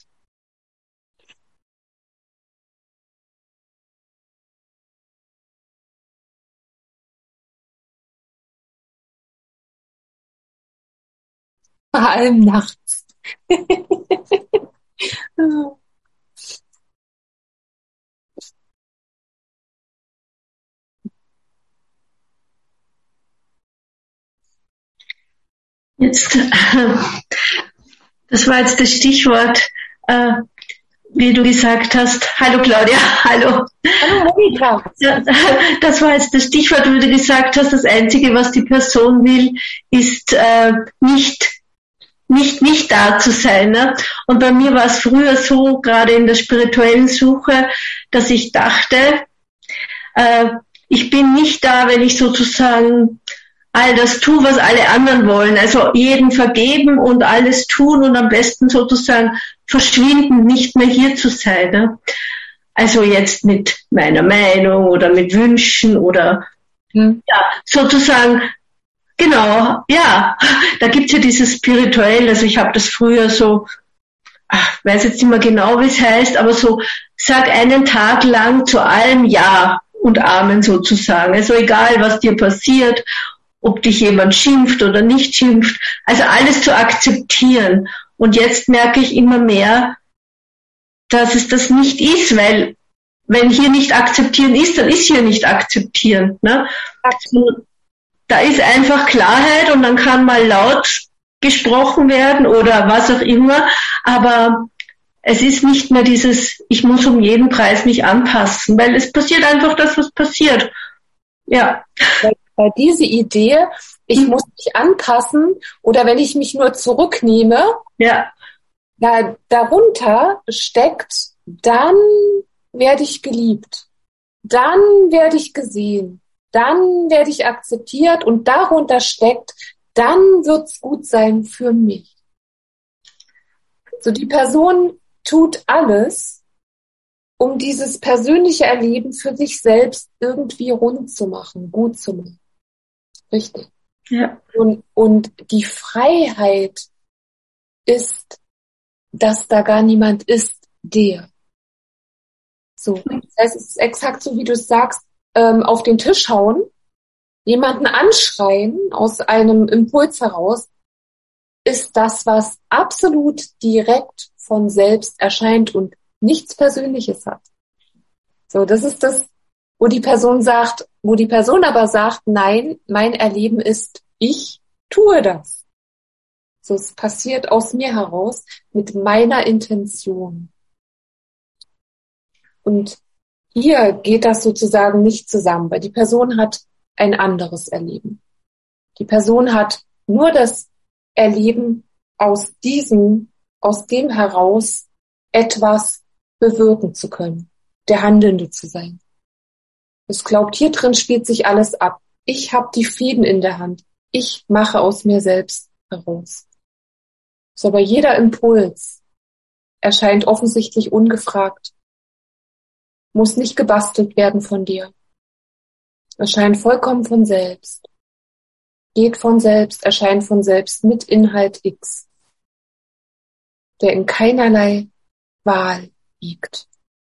Vor allem nachts. Jetzt, das war jetzt das Stichwort, äh, wie du gesagt hast. Hallo Claudia, hallo. Hallo Monika. Das war jetzt das Stichwort, wie du gesagt hast, das Einzige, was die Person will, ist äh, nicht nicht nicht da zu sein. Ne? Und bei mir war es früher so, gerade in der spirituellen Suche, dass ich dachte, äh, ich bin nicht da, wenn ich sozusagen all das tue, was alle anderen wollen. Also jeden vergeben und alles tun und am besten sozusagen verschwinden, nicht mehr hier zu sein. Ne? Also jetzt mit meiner Meinung oder mit Wünschen oder hm. ja, sozusagen, genau, ja, da gibt's ja dieses Spirituell, also ich habe das früher so, ach, weiß jetzt nicht mehr genau, wie es heißt, aber so, sag einen Tag lang zu allem Ja und Amen sozusagen. Also egal, was dir passiert, ob dich jemand schimpft oder nicht schimpft, also alles zu akzeptieren. Und jetzt merke ich immer mehr, dass es das nicht ist, weil wenn hier nicht akzeptieren ist, dann ist hier nicht akzeptieren. Ne? Also, da ist einfach Klarheit und dann kann mal laut gesprochen werden oder was auch immer, aber es ist nicht mehr dieses, ich muss um jeden Preis mich anpassen, weil es passiert einfach das, was passiert. Ja. Weil, weil diese Idee, ich mhm. muss mich anpassen oder wenn ich mich nur zurücknehme, ja. da, darunter steckt, dann werde ich geliebt, dann werde ich gesehen, dann werde ich akzeptiert und darunter steckt, dann wird's gut sein für mich. So, die Person tut alles, um dieses persönliche Erleben für sich selbst irgendwie rund zu machen, gut zu machen. Richtig. Ja. Und, und die Freiheit ist, dass da gar niemand ist, der. So. Das heißt, es ist exakt so, wie du es sagst, ähm, auf den Tisch hauen, jemanden anschreien aus einem Impuls heraus, ist das, was absolut direkt von selbst erscheint und nichts Persönliches hat. So, das ist das, wo die Person sagt, wo die Person aber sagt, nein, mein Erleben ist, ich tue das. So, es passiert aus mir heraus mit meiner Intention. Und hier geht das sozusagen nicht zusammen, weil die Person hat ein anderes Erleben. Die Person hat nur das Erleben, aus diesem, aus dem heraus etwas bewirken zu können, der Handelnde zu sein. Es glaubt, hier drin spielt sich alles ab. Ich habe die Fäden in der Hand. Ich mache aus mir selbst heraus. So, aber jeder Impuls erscheint offensichtlich ungefragt, muss nicht gebastelt werden von dir. Erscheint vollkommen von selbst. Geht von selbst, erscheint von selbst mit Inhalt X, der in keinerlei Wahl liegt.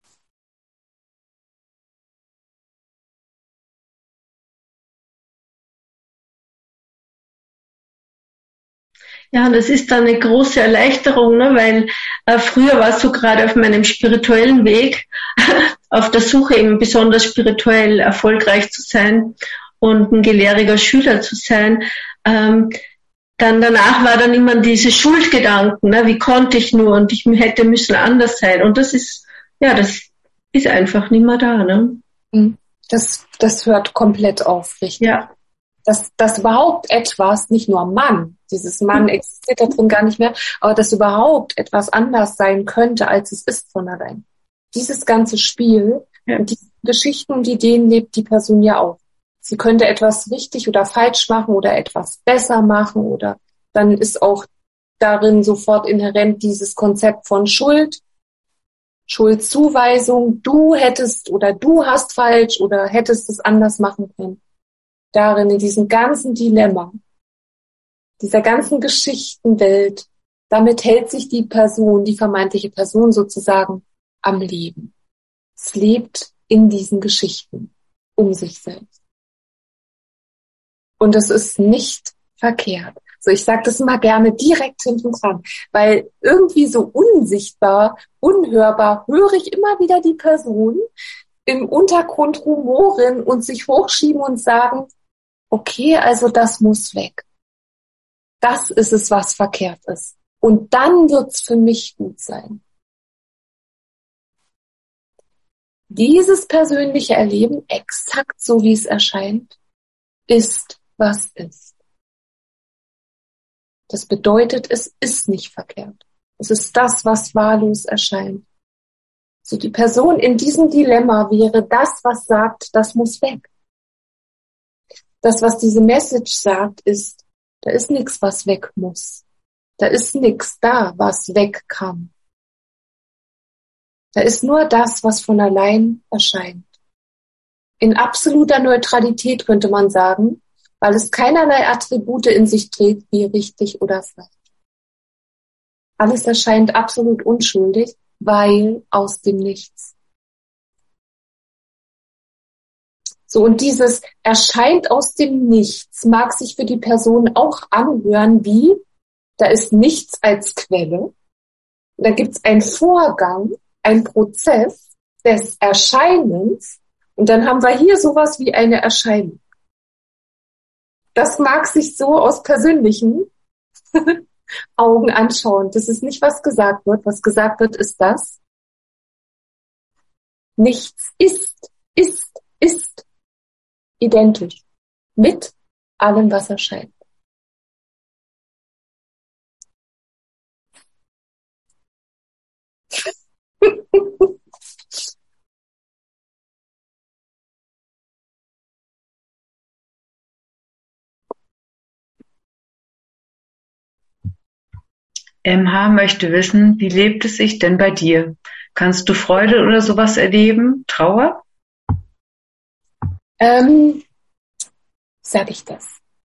Ja, das ist dann eine große Erleichterung, ne? Weil äh, früher war es so gerade auf meinem spirituellen Weg, auf der Suche eben besonders spirituell erfolgreich zu sein und ein gelehriger Schüler zu sein. Ähm, dann danach war dann immer diese Schuldgedanken, ne? Wie konnte ich nur und ich hätte müssen anders sein. Und das ist, ja, das ist einfach nicht mehr da, ne? Das, das hört komplett auf, richtig? Ja. Dass, dass überhaupt etwas, nicht nur Mann, dieses Mann existiert da drin gar nicht mehr, aber dass überhaupt etwas anders sein könnte, als es ist von allein. Dieses ganze Spiel, ja. Und die Geschichten, die denen lebt die Person ja auch. Sie könnte etwas richtig oder falsch machen oder etwas besser machen oder dann ist auch darin sofort inhärent dieses Konzept von Schuld. Schuldzuweisung, du hättest oder du hast falsch oder hättest es anders machen können. Darin, in diesem ganzen Dilemma, dieser ganzen Geschichtenwelt, damit hält sich die Person, die vermeintliche Person sozusagen am Leben. Es lebt in diesen Geschichten um sich selbst. Und es ist nicht verkehrt. So, ich sage das immer gerne direkt hinten dran, weil irgendwie so unsichtbar, unhörbar höre ich immer wieder die Person im Untergrund rumoren und sich hochschieben und sagen, okay, also das muss weg. Das ist es, was verkehrt ist. Und dann wird's für mich gut sein. Dieses persönliche Erleben, exakt so wie es erscheint, ist, was ist. Das bedeutet, es ist nicht verkehrt. Es ist das, was wahllos erscheint. So, die Person in diesem Dilemma wäre das, was sagt, das muss weg. Das, was diese Message sagt, ist, da ist nichts, was weg muss. Da ist nichts da, was weg kann. Da ist nur das, was von allein erscheint. In absoluter Neutralität könnte man sagen, weil es keinerlei Attribute in sich trägt, wie richtig oder falsch. Alles erscheint absolut unschuldig, weil aus dem Nichts. So, und dieses erscheint aus dem Nichts mag sich für die Person auch anhören wie, da ist nichts als Quelle, da gibt's einen Vorgang, einen Prozess des Erscheinens und dann haben wir hier sowas wie eine Erscheinung. Das mag sich so aus persönlichen Augen anschauen. Das ist nicht, was gesagt wird. Was gesagt wird, ist das. Nichts ist, ist, ist identisch mit allem, was erscheint. M H möchte wissen, wie lebt es sich denn bei dir? Kannst du Freude oder sowas erleben? Trauer? Ähm, sag ich das.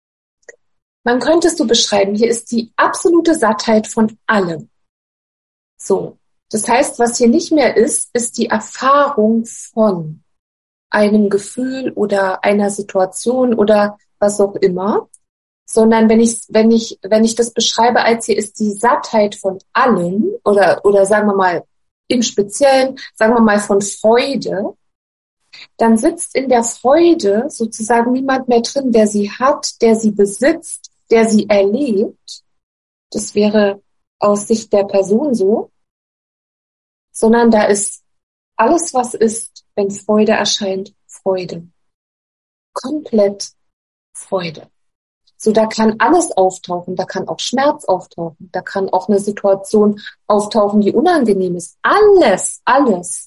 Man könnte es so beschreiben, hier ist die absolute Sattheit von allem. So. Das heißt, was hier nicht mehr ist, ist die Erfahrung von einem Gefühl oder einer Situation oder was auch immer, sondern wenn ich, wenn ich, wenn ich das beschreibe als hier ist die Sattheit von allem oder, oder sagen wir mal im Speziellen, sagen wir mal von Freude, dann sitzt in der Freude sozusagen niemand mehr drin, der sie hat, der sie besitzt, der sie erlebt. Das wäre aus Sicht der Person so, sondern da ist alles, was ist, wenn Freude erscheint, Freude. Komplett Freude. So, da kann alles auftauchen, da kann auch Schmerz auftauchen, da kann auch eine Situation auftauchen, die unangenehm ist. Alles, alles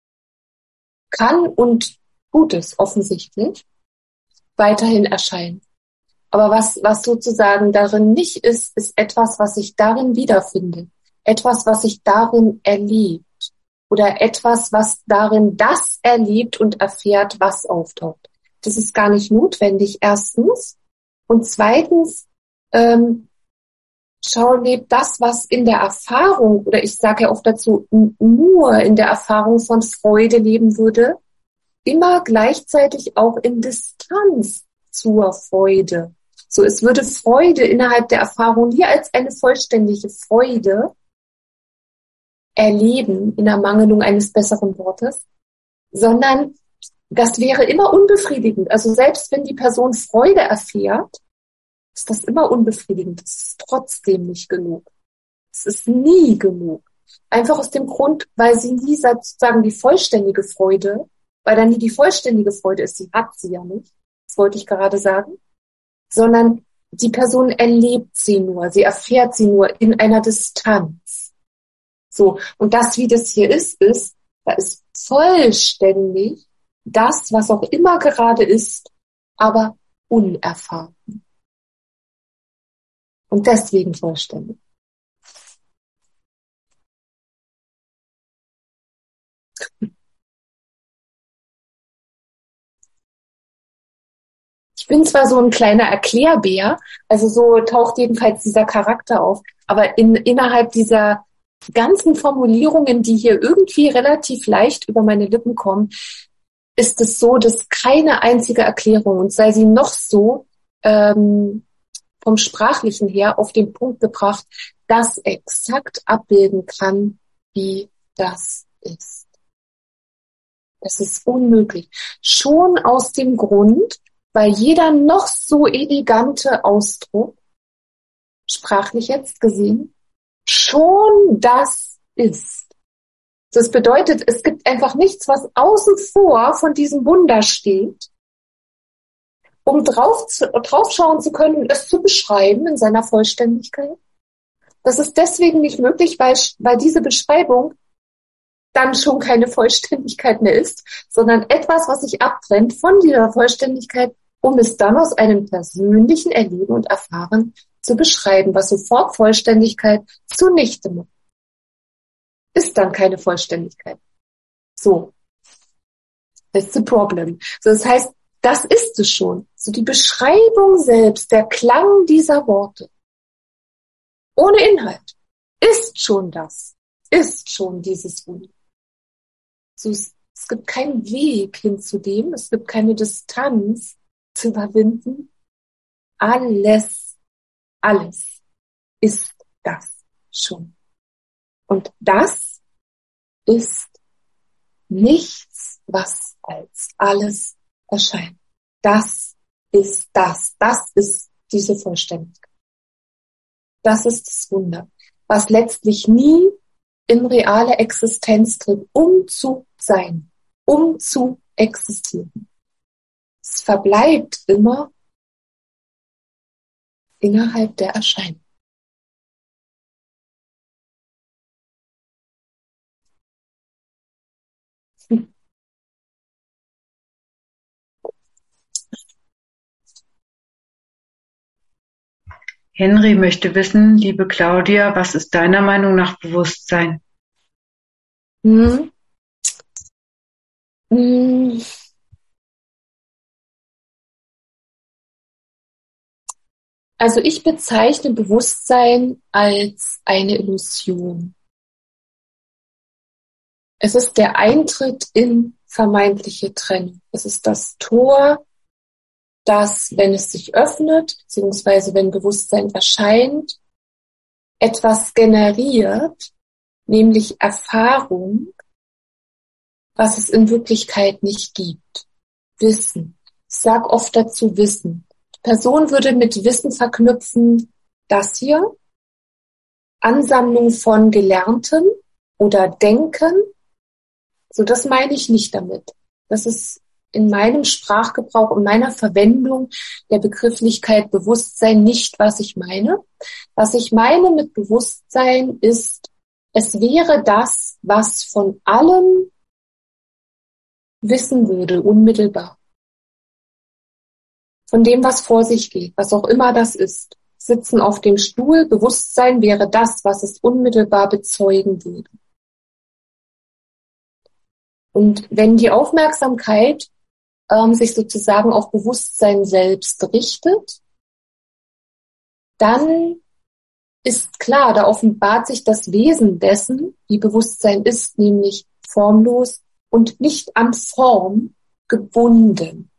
kann und Gutes offensichtlich weiterhin erscheinen. Aber was, was sozusagen darin nicht ist, ist etwas, was sich darin wiederfindet. Etwas, was sich darin erlebt. Oder etwas, was darin das erlebt und erfährt, was auftaucht. Das ist gar nicht notwendig, erstens. Und zweitens, ähm, schau, lebt das, was in der Erfahrung, oder ich sage ja oft dazu, nur in der Erfahrung von Freude leben würde, immer gleichzeitig auch in Distanz zur Freude. So, es würde Freude innerhalb der Erfahrung nie als eine vollständige Freude erleben, in Ermangelung eines besseren Wortes, sondern das wäre immer unbefriedigend. Also selbst wenn die Person Freude erfährt, ist das immer unbefriedigend. Das ist trotzdem nicht genug. Es ist nie genug. Einfach aus dem Grund, weil sie nie sozusagen die vollständige Freude, weil da nie die vollständige Freude ist, sie hat sie ja nicht, das wollte ich gerade sagen, sondern die Person erlebt sie nur, sie erfährt sie nur in einer Distanz. So, und das, wie das hier ist, ist, da ist vollständig das, was auch immer gerade ist, aber unerfahren. Und deswegen vollständig. bin zwar so ein kleiner Erklärbär, also so taucht jedenfalls dieser Charakter auf, aber in, innerhalb dieser ganzen Formulierungen, die hier irgendwie relativ leicht über meine Lippen kommen, ist es so, dass keine einzige Erklärung, und sei sie noch so ähm, vom Sprachlichen her auf den Punkt gebracht, das exakt abbilden kann, wie das ist. Das ist unmöglich. Schon aus dem Grund, weil jeder noch so elegante Ausdruck, sprachlich jetzt gesehen, schon das ist. Das bedeutet, es gibt einfach nichts, was außen vor von diesem Wunder steht, um drauf, zu, drauf schauen zu können und es zu beschreiben in seiner Vollständigkeit. Das ist deswegen nicht möglich, weil, weil diese Beschreibung dann schon keine Vollständigkeit mehr ist, sondern etwas, was sich abtrennt von dieser Vollständigkeit, um es dann aus einem persönlichen Erleben und Erfahren zu beschreiben, was sofort Vollständigkeit zunichte macht. Ist dann keine Vollständigkeit. So. That's the problem. So, das heißt, das ist es schon. So die Beschreibung selbst, der Klang dieser Worte, ohne Inhalt, ist schon das, ist schon dieses Wunder. So, es, es gibt keinen Weg hin zu dem, es gibt keine Distanz zu überwinden. Alles, alles ist das schon. Und das ist nichts, was als alles erscheint. Das ist das. Das ist diese Vollständigkeit. Das ist das Wunder, was letztlich nie in reale Existenz tritt, um zu sein, um zu existieren. Es verbleibt immer innerhalb der Erscheinung. Hm. Henry möchte wissen, liebe Claudia, was ist deiner Meinung nach Bewusstsein? Hm. Hm. Also ich bezeichne Bewusstsein als eine Illusion. Es ist der Eintritt in vermeintliche Trennung. Es ist das Tor, das, wenn es sich öffnet, beziehungsweise wenn Bewusstsein erscheint, etwas generiert, nämlich Erfahrung, was es in Wirklichkeit nicht gibt. Wissen. Ich sage oft dazu Wissen. Die Person würde mit Wissen verknüpfen, das hier, Ansammlung von Gelerntem oder Denken. So, das meine ich nicht damit. Das ist in meinem Sprachgebrauch, in meiner Verwendung der Begrifflichkeit Bewusstsein nicht, was ich meine. Was ich meine mit Bewusstsein ist, es wäre das, was von allem wissen würde, unmittelbar. Von dem, was vor sich geht, was auch immer das ist. Sitzen auf dem Stuhl, Bewusstsein wäre das, was es unmittelbar bezeugen würde. Und wenn die Aufmerksamkeit ähm, sich sozusagen auf Bewusstsein selbst richtet, dann ist klar, da offenbart sich das Wesen dessen, wie Bewusstsein ist, nämlich formlos und nicht an Form gebunden.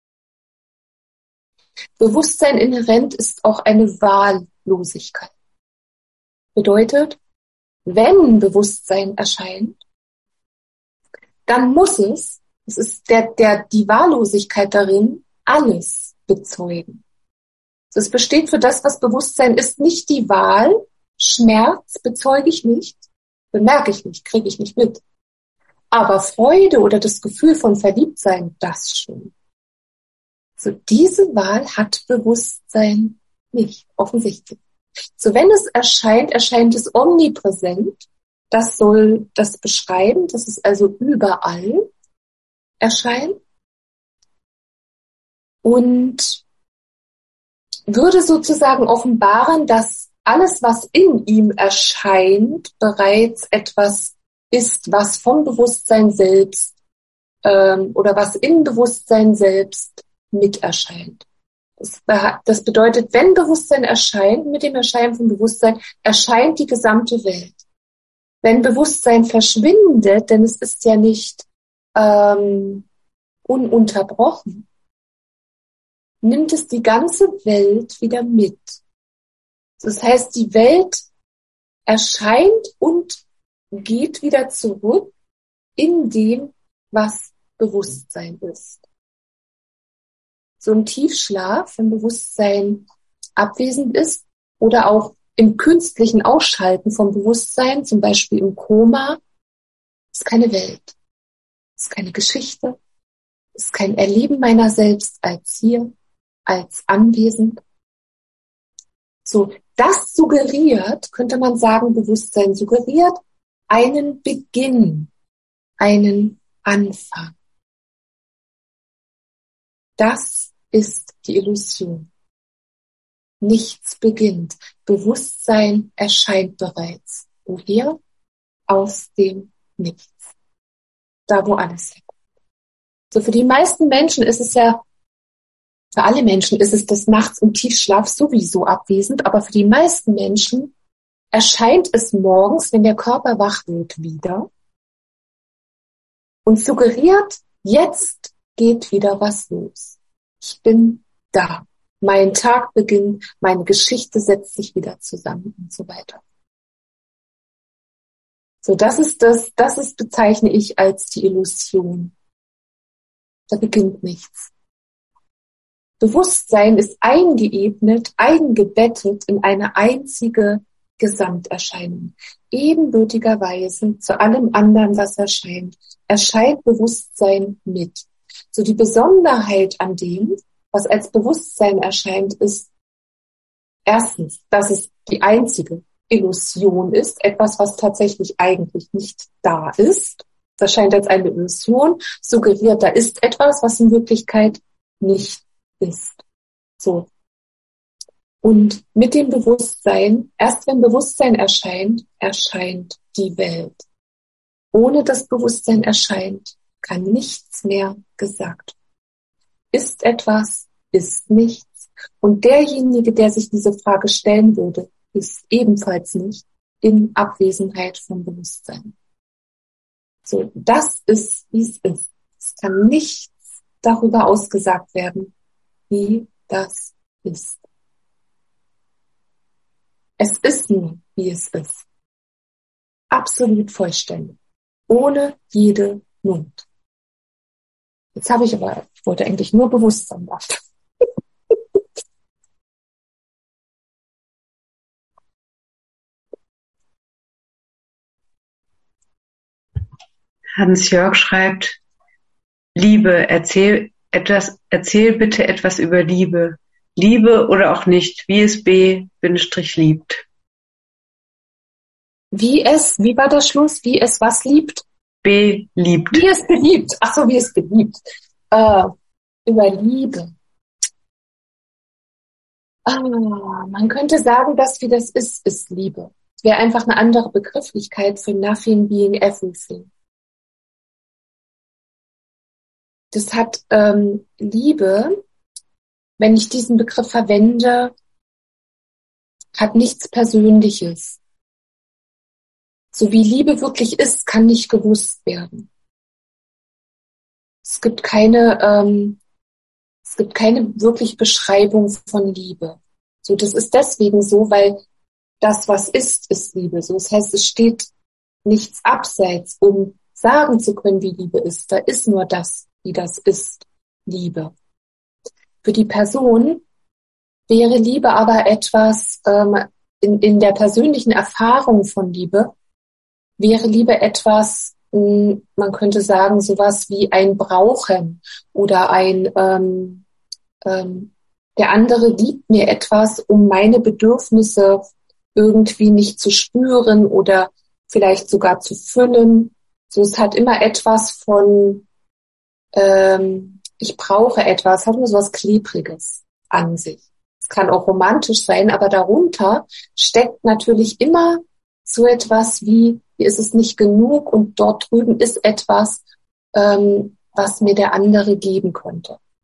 Bewusstsein inhärent ist auch eine Wahllosigkeit. Bedeutet, wenn Bewusstsein erscheint, dann muss es, es ist der, der, die Wahllosigkeit darin, alles bezeugen. Es besteht für das, was Bewusstsein ist, nicht die Wahl, Schmerz bezeuge ich nicht, bemerke ich nicht, kriege ich nicht mit. Aber Freude oder das Gefühl von Verliebtsein, das schon. So, diese Wahl hat Bewusstsein nicht, offensichtlich. So, wenn es erscheint, erscheint es omnipräsent. Das soll das beschreiben, dass es also überall erscheint. Und würde sozusagen offenbaren, dass alles, was in ihm erscheint, bereits etwas ist, was vom Bewusstsein selbst ähm, oder was im Bewusstsein selbst mit erscheint. Das bedeutet, wenn Bewusstsein erscheint, mit dem Erscheinen von Bewusstsein erscheint die gesamte Welt. Wenn Bewusstsein verschwindet, denn es ist ja nicht ähm, ununterbrochen, nimmt es die ganze Welt wieder mit. Das heißt, die Welt erscheint und geht wieder zurück in dem, was Bewusstsein ist. So ein Tiefschlaf, wenn Bewusstsein abwesend ist oder auch im künstlichen Ausschalten vom Bewusstsein, zum Beispiel im Koma, ist keine Welt, ist keine Geschichte, ist kein Erleben meiner selbst als hier, als anwesend. So, das suggeriert, könnte man sagen, Bewusstsein suggeriert einen Beginn, einen Anfang. Das ist die Illusion. Nichts beginnt. Bewusstsein erscheint bereits. Woher? Aus dem Nichts. Da, wo alles herkommt. So, für die meisten Menschen ist es ja, für alle Menschen ist es des Nachts im Tiefschlaf sowieso abwesend, aber für die meisten Menschen erscheint es morgens, wenn der Körper wach wird, wieder und suggeriert, jetzt geht wieder was los. Ich bin da. Mein Tag beginnt, meine Geschichte setzt sich wieder zusammen und so weiter. So, das ist das, das ist, bezeichne ich als die Illusion. Da beginnt nichts. Bewusstsein ist eingeebnet, eingebettet in eine einzige Gesamterscheinung. Ebenbürtigerweise zu allem anderen, was erscheint, erscheint Bewusstsein mit. So, die Besonderheit an dem, was als Bewusstsein erscheint, ist erstens, dass es die einzige Illusion ist, etwas, was tatsächlich eigentlich nicht da ist. Das erscheint als eine Illusion, suggeriert, da ist etwas, was in Wirklichkeit nicht ist. So. Und mit dem Bewusstsein, erst wenn Bewusstsein erscheint, erscheint die Welt. Ohne das Bewusstsein erscheint, kann nichts mehr gesagt werden. Ist etwas, ist nichts. Und derjenige, der sich diese Frage stellen würde, ist ebenfalls nicht in Abwesenheit vom Bewusstsein. So, das ist, wie es ist. Es kann nichts darüber ausgesagt werden, wie das ist. Es ist nur, wie es ist. Absolut vollständig. Ohne jede Not. Jetzt habe ich aber, ich wollte eigentlich nur Bewusstsein machen. Hans-Jörg schreibt, Liebe, erzähl etwas, erzähl bitte etwas über Liebe. Liebe oder auch nicht, wie es B Bindestrich liebt. Wie es, wie war der Schluss? Wie es was liebt? Beliebt. Wie es beliebt. Ach so, wie es beliebt. Äh, über Liebe. Ah, man könnte sagen, dass wie das ist, ist Liebe. Es wäre einfach eine andere Begrifflichkeit für nothing being everything. Das hat ähm, Liebe, wenn ich diesen Begriff verwende, hat nichts Persönliches. So wie Liebe wirklich ist, kann nicht gewusst werden. Es gibt keine, ähm, es gibt keine wirkliche Beschreibung von Liebe. So, das ist deswegen so, weil das, was ist, ist Liebe. So, das heißt, es steht nichts abseits, um sagen zu können, wie Liebe ist. Da ist nur das, wie das ist, Liebe. Für die Person wäre Liebe aber etwas, ähm, in, in der persönlichen Erfahrung von Liebe, wäre Liebe etwas, mh, man könnte sagen, sowas wie ein Brauchen oder ein, ähm, ähm, der andere gibt mir etwas, um meine Bedürfnisse irgendwie nicht zu spüren oder vielleicht sogar zu füllen. So, es hat immer etwas von, ähm, ich brauche etwas, hat immer so was Klebriges an sich. Es kann auch romantisch sein, aber darunter steckt natürlich immer so etwas wie, hier ist es nicht genug und dort drüben ist etwas, ähm, was mir der andere geben könnte.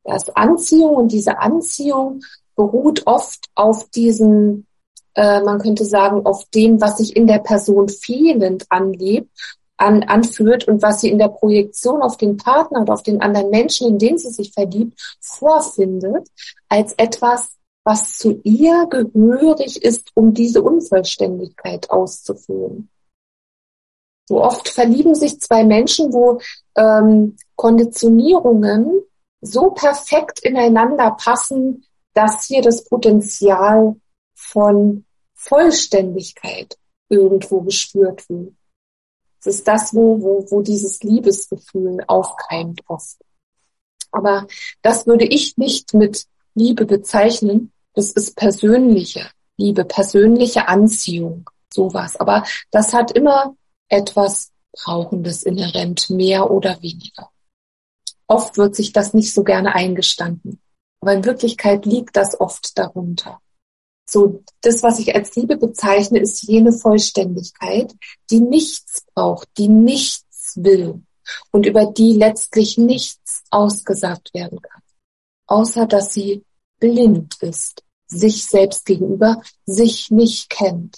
Da ist Anziehung und diese Anziehung beruht oft auf diesen, äh, man könnte sagen, auf dem, was sich in der Person fehlend anlebt, an, anfühlt und was sie in der Projektion auf den Partner oder auf den anderen Menschen, in den sie sich verliebt, vorfindet, als etwas, was zu ihr gehörig ist, um diese Unvollständigkeit auszufüllen. So oft verlieben sich zwei Menschen, wo ähm, Konditionierungen so perfekt ineinander passen, dass hier das Potenzial von Vollständigkeit irgendwo gespürt wird. Das ist das, wo, wo, wo dieses Liebesgefühl aufkeimt oft. Aber das würde ich nicht mit Liebe bezeichnen. Das ist persönliche Liebe, persönliche Anziehung, sowas. Aber das hat immer etwas Brauchendes inhärent, mehr oder weniger. Oft wird sich das nicht so gerne eingestanden. Aber in Wirklichkeit liegt das oft darunter. So, das, was ich als Liebe bezeichne, ist jene Vollständigkeit, die nichts braucht, die nichts will und über die letztlich nichts ausgesagt werden kann, außer dass sie blind ist, sich selbst gegenüber, sich nicht kennt.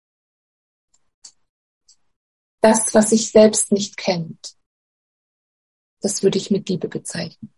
Das, was sich selbst nicht kennt, das würde ich mit Liebe bezeichnen.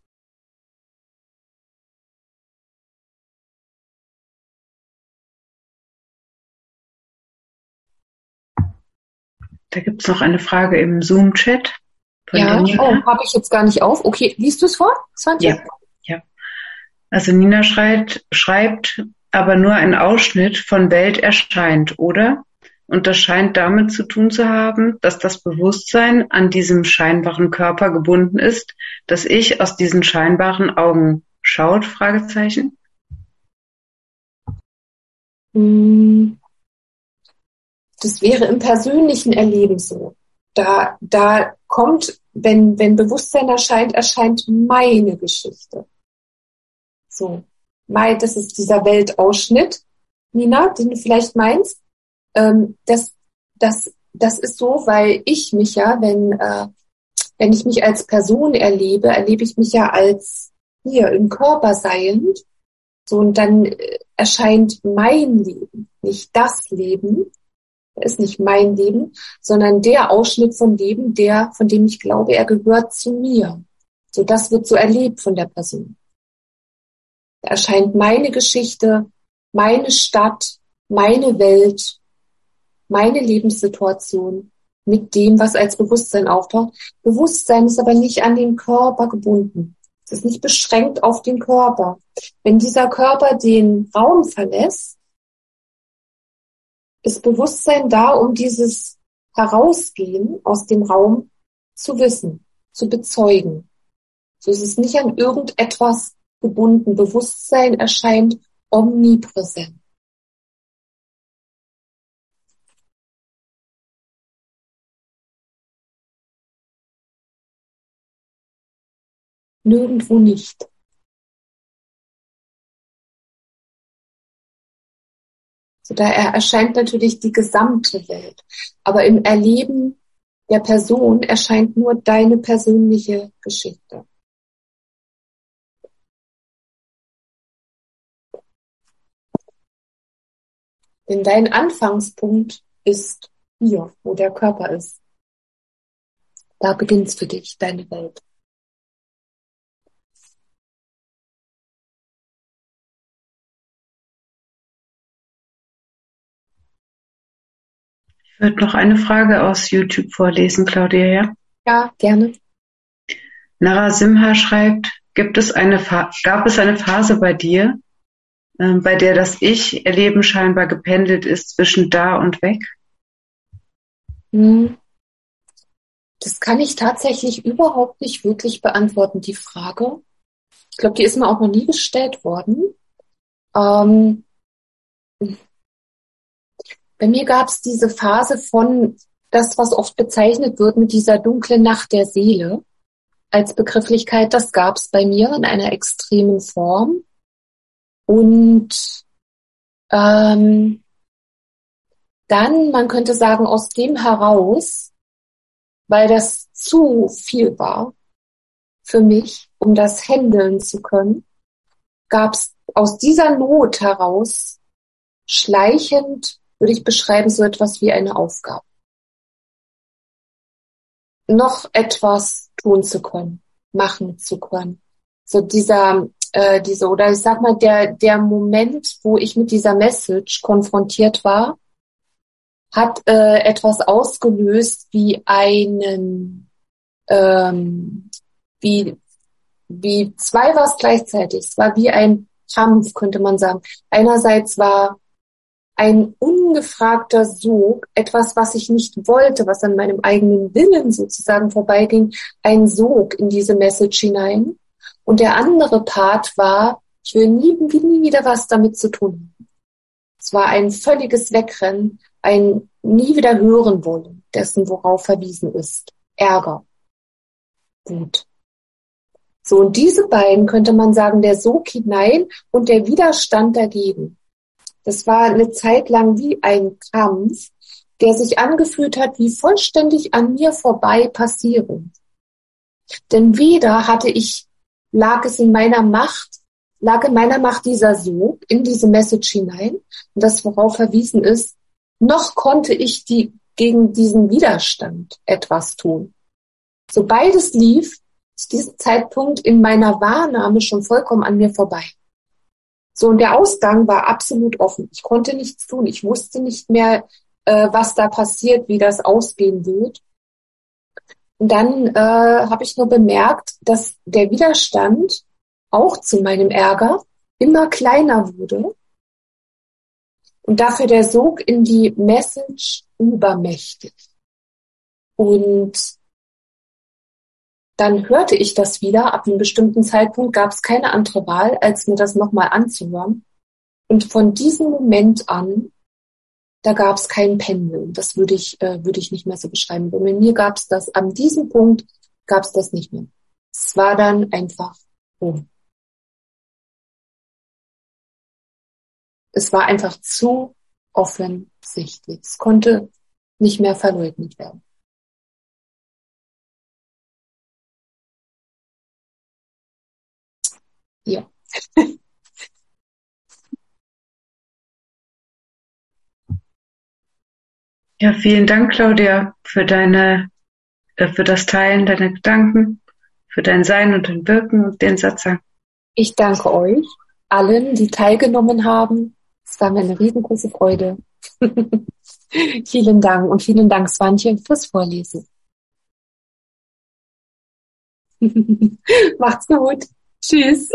Da gibt es noch eine Frage im Zoom-Chat. Ja, oh, habe ich jetzt gar nicht auf. Okay, liest du es vor, Swantje? Ja, ja. Also Nina schreibt, schreibt, aber nur ein Ausschnitt von Welt erscheint, oder? Und das scheint damit zu tun zu haben, dass das Bewusstsein an diesem scheinbaren Körper gebunden ist, das Ich aus diesen scheinbaren Augen schaut, Fragezeichen. Das wäre im persönlichen Erleben so. Da, da kommt, wenn, wenn Bewusstsein erscheint, erscheint meine Geschichte. So, mein, das ist dieser Weltausschnitt, Nina, den du vielleicht meinst. Ähm, das, das, das ist so, weil ich mich ja, wenn, äh, wenn ich mich als Person erlebe, erlebe ich mich ja als hier im Körper seiend. So, und dann äh, erscheint mein Leben, nicht das Leben, ist nicht mein Leben, sondern der Ausschnitt von Leben, der, von dem ich glaube, er gehört zu mir. So, das wird so erlebt von der Person. Da erscheint meine Geschichte, meine Stadt, meine Welt, meine Lebenssituation mit dem, was als Bewusstsein auftaucht. Bewusstsein ist aber nicht an den Körper gebunden. Es ist nicht beschränkt auf den Körper. Wenn dieser Körper den Raum verlässt, ist Bewusstsein da, um dieses Herausgehen aus dem Raum zu wissen, zu bezeugen. So ist es nicht an irgendetwas gebunden. Bewusstsein erscheint omnipräsent. Nirgendwo nicht. So, da erscheint natürlich die gesamte Welt. Aber im Erleben der Person erscheint nur deine persönliche Geschichte. Denn dein Anfangspunkt ist hier, wo der Körper ist. Da beginnt's für dich, deine Welt. Ich würde noch eine Frage aus YouTube vorlesen, Claudia, ja? Ja, gerne. Narasimha schreibt, gibt es eine Fa- gab es eine Phase bei dir, äh, bei der das Ich-Erleben scheinbar gependelt ist zwischen da und weg? Hm. Das kann ich tatsächlich überhaupt nicht wirklich beantworten, die Frage. Ich glaube, die ist mir auch noch nie gestellt worden. Ähm, bei mir gab es diese Phase von das, was oft bezeichnet wird mit dieser dunklen Nacht der Seele als Begrifflichkeit. Das gab es bei mir in einer extremen Form. Und ähm, dann, man könnte sagen, aus dem heraus, weil das zu viel war, für mich, um das handeln zu können, gab es aus dieser Not heraus schleichend, würde ich beschreiben, so etwas wie eine Aufgabe. Noch etwas tun zu können, machen zu können. So dieser, äh, diese, oder ich sag mal, der, der Moment, wo ich mit dieser Message konfrontiert war, hat äh, etwas ausgelöst wie einen, ähm, wie, wie zwei war es gleichzeitig. Es war wie ein Kampf, könnte man sagen. Einerseits war ein ungefragter Sog, etwas, was ich nicht wollte, was an meinem eigenen Willen sozusagen vorbeiging, ein Sog in diese Message hinein. Und der andere Part war, ich will nie, nie wieder was damit zu tun haben. Es war ein völliges Wegrennen, ein nie wieder hören wollen dessen, worauf verwiesen ist. Ärger. Wut. So, und diese beiden könnte man sagen, der Sog hinein und der Widerstand dagegen. Das war eine Zeit lang wie ein Kampf, der sich angefühlt hat, wie vollständig an mir vorbei passieren. Denn weder hatte ich, lag es in meiner Macht, lag in meiner Macht dieser Sog in diese Message hinein, und das, worauf verwiesen ist, noch konnte ich die, gegen diesen Widerstand etwas tun. So beides lief zu diesem Zeitpunkt in meiner Wahrnahme schon vollkommen an mir vorbei. So, und der Ausgang war absolut offen. Ich konnte nichts tun. Ich wusste nicht mehr, äh, was da passiert, wie das ausgehen wird. Und dann äh, habe ich nur bemerkt, dass der Widerstand auch zu meinem Ärger immer kleiner wurde und dafür der Sog in die Message übermächtig. Und dann hörte ich das wieder. Ab einem bestimmten Zeitpunkt gab es keine andere Wahl, als mir das nochmal anzuhören. Und von diesem Moment an, da gab es kein Pendeln. Das würde ich, äh, würde ich nicht mehr so beschreiben. Und bei mir gab es das, an diesem Punkt gab es das nicht mehr. Es war dann einfach um. Es war einfach zu offensichtlich. Es konnte nicht mehr verleugnet werden. Ja. Ja, vielen Dank, Claudia, für deine, äh, für das Teilen deiner Gedanken, für dein Sein und dein Wirken und den Satzang. Ich danke euch allen, die teilgenommen haben. Es war mir eine riesengroße Freude. Vielen Dank und vielen Dank, Swantje, fürs Vorlesen. Macht's gut. Tschüss.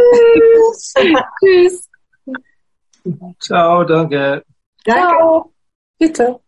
Tschüss. Ciao, danke. Ciao. Bitte.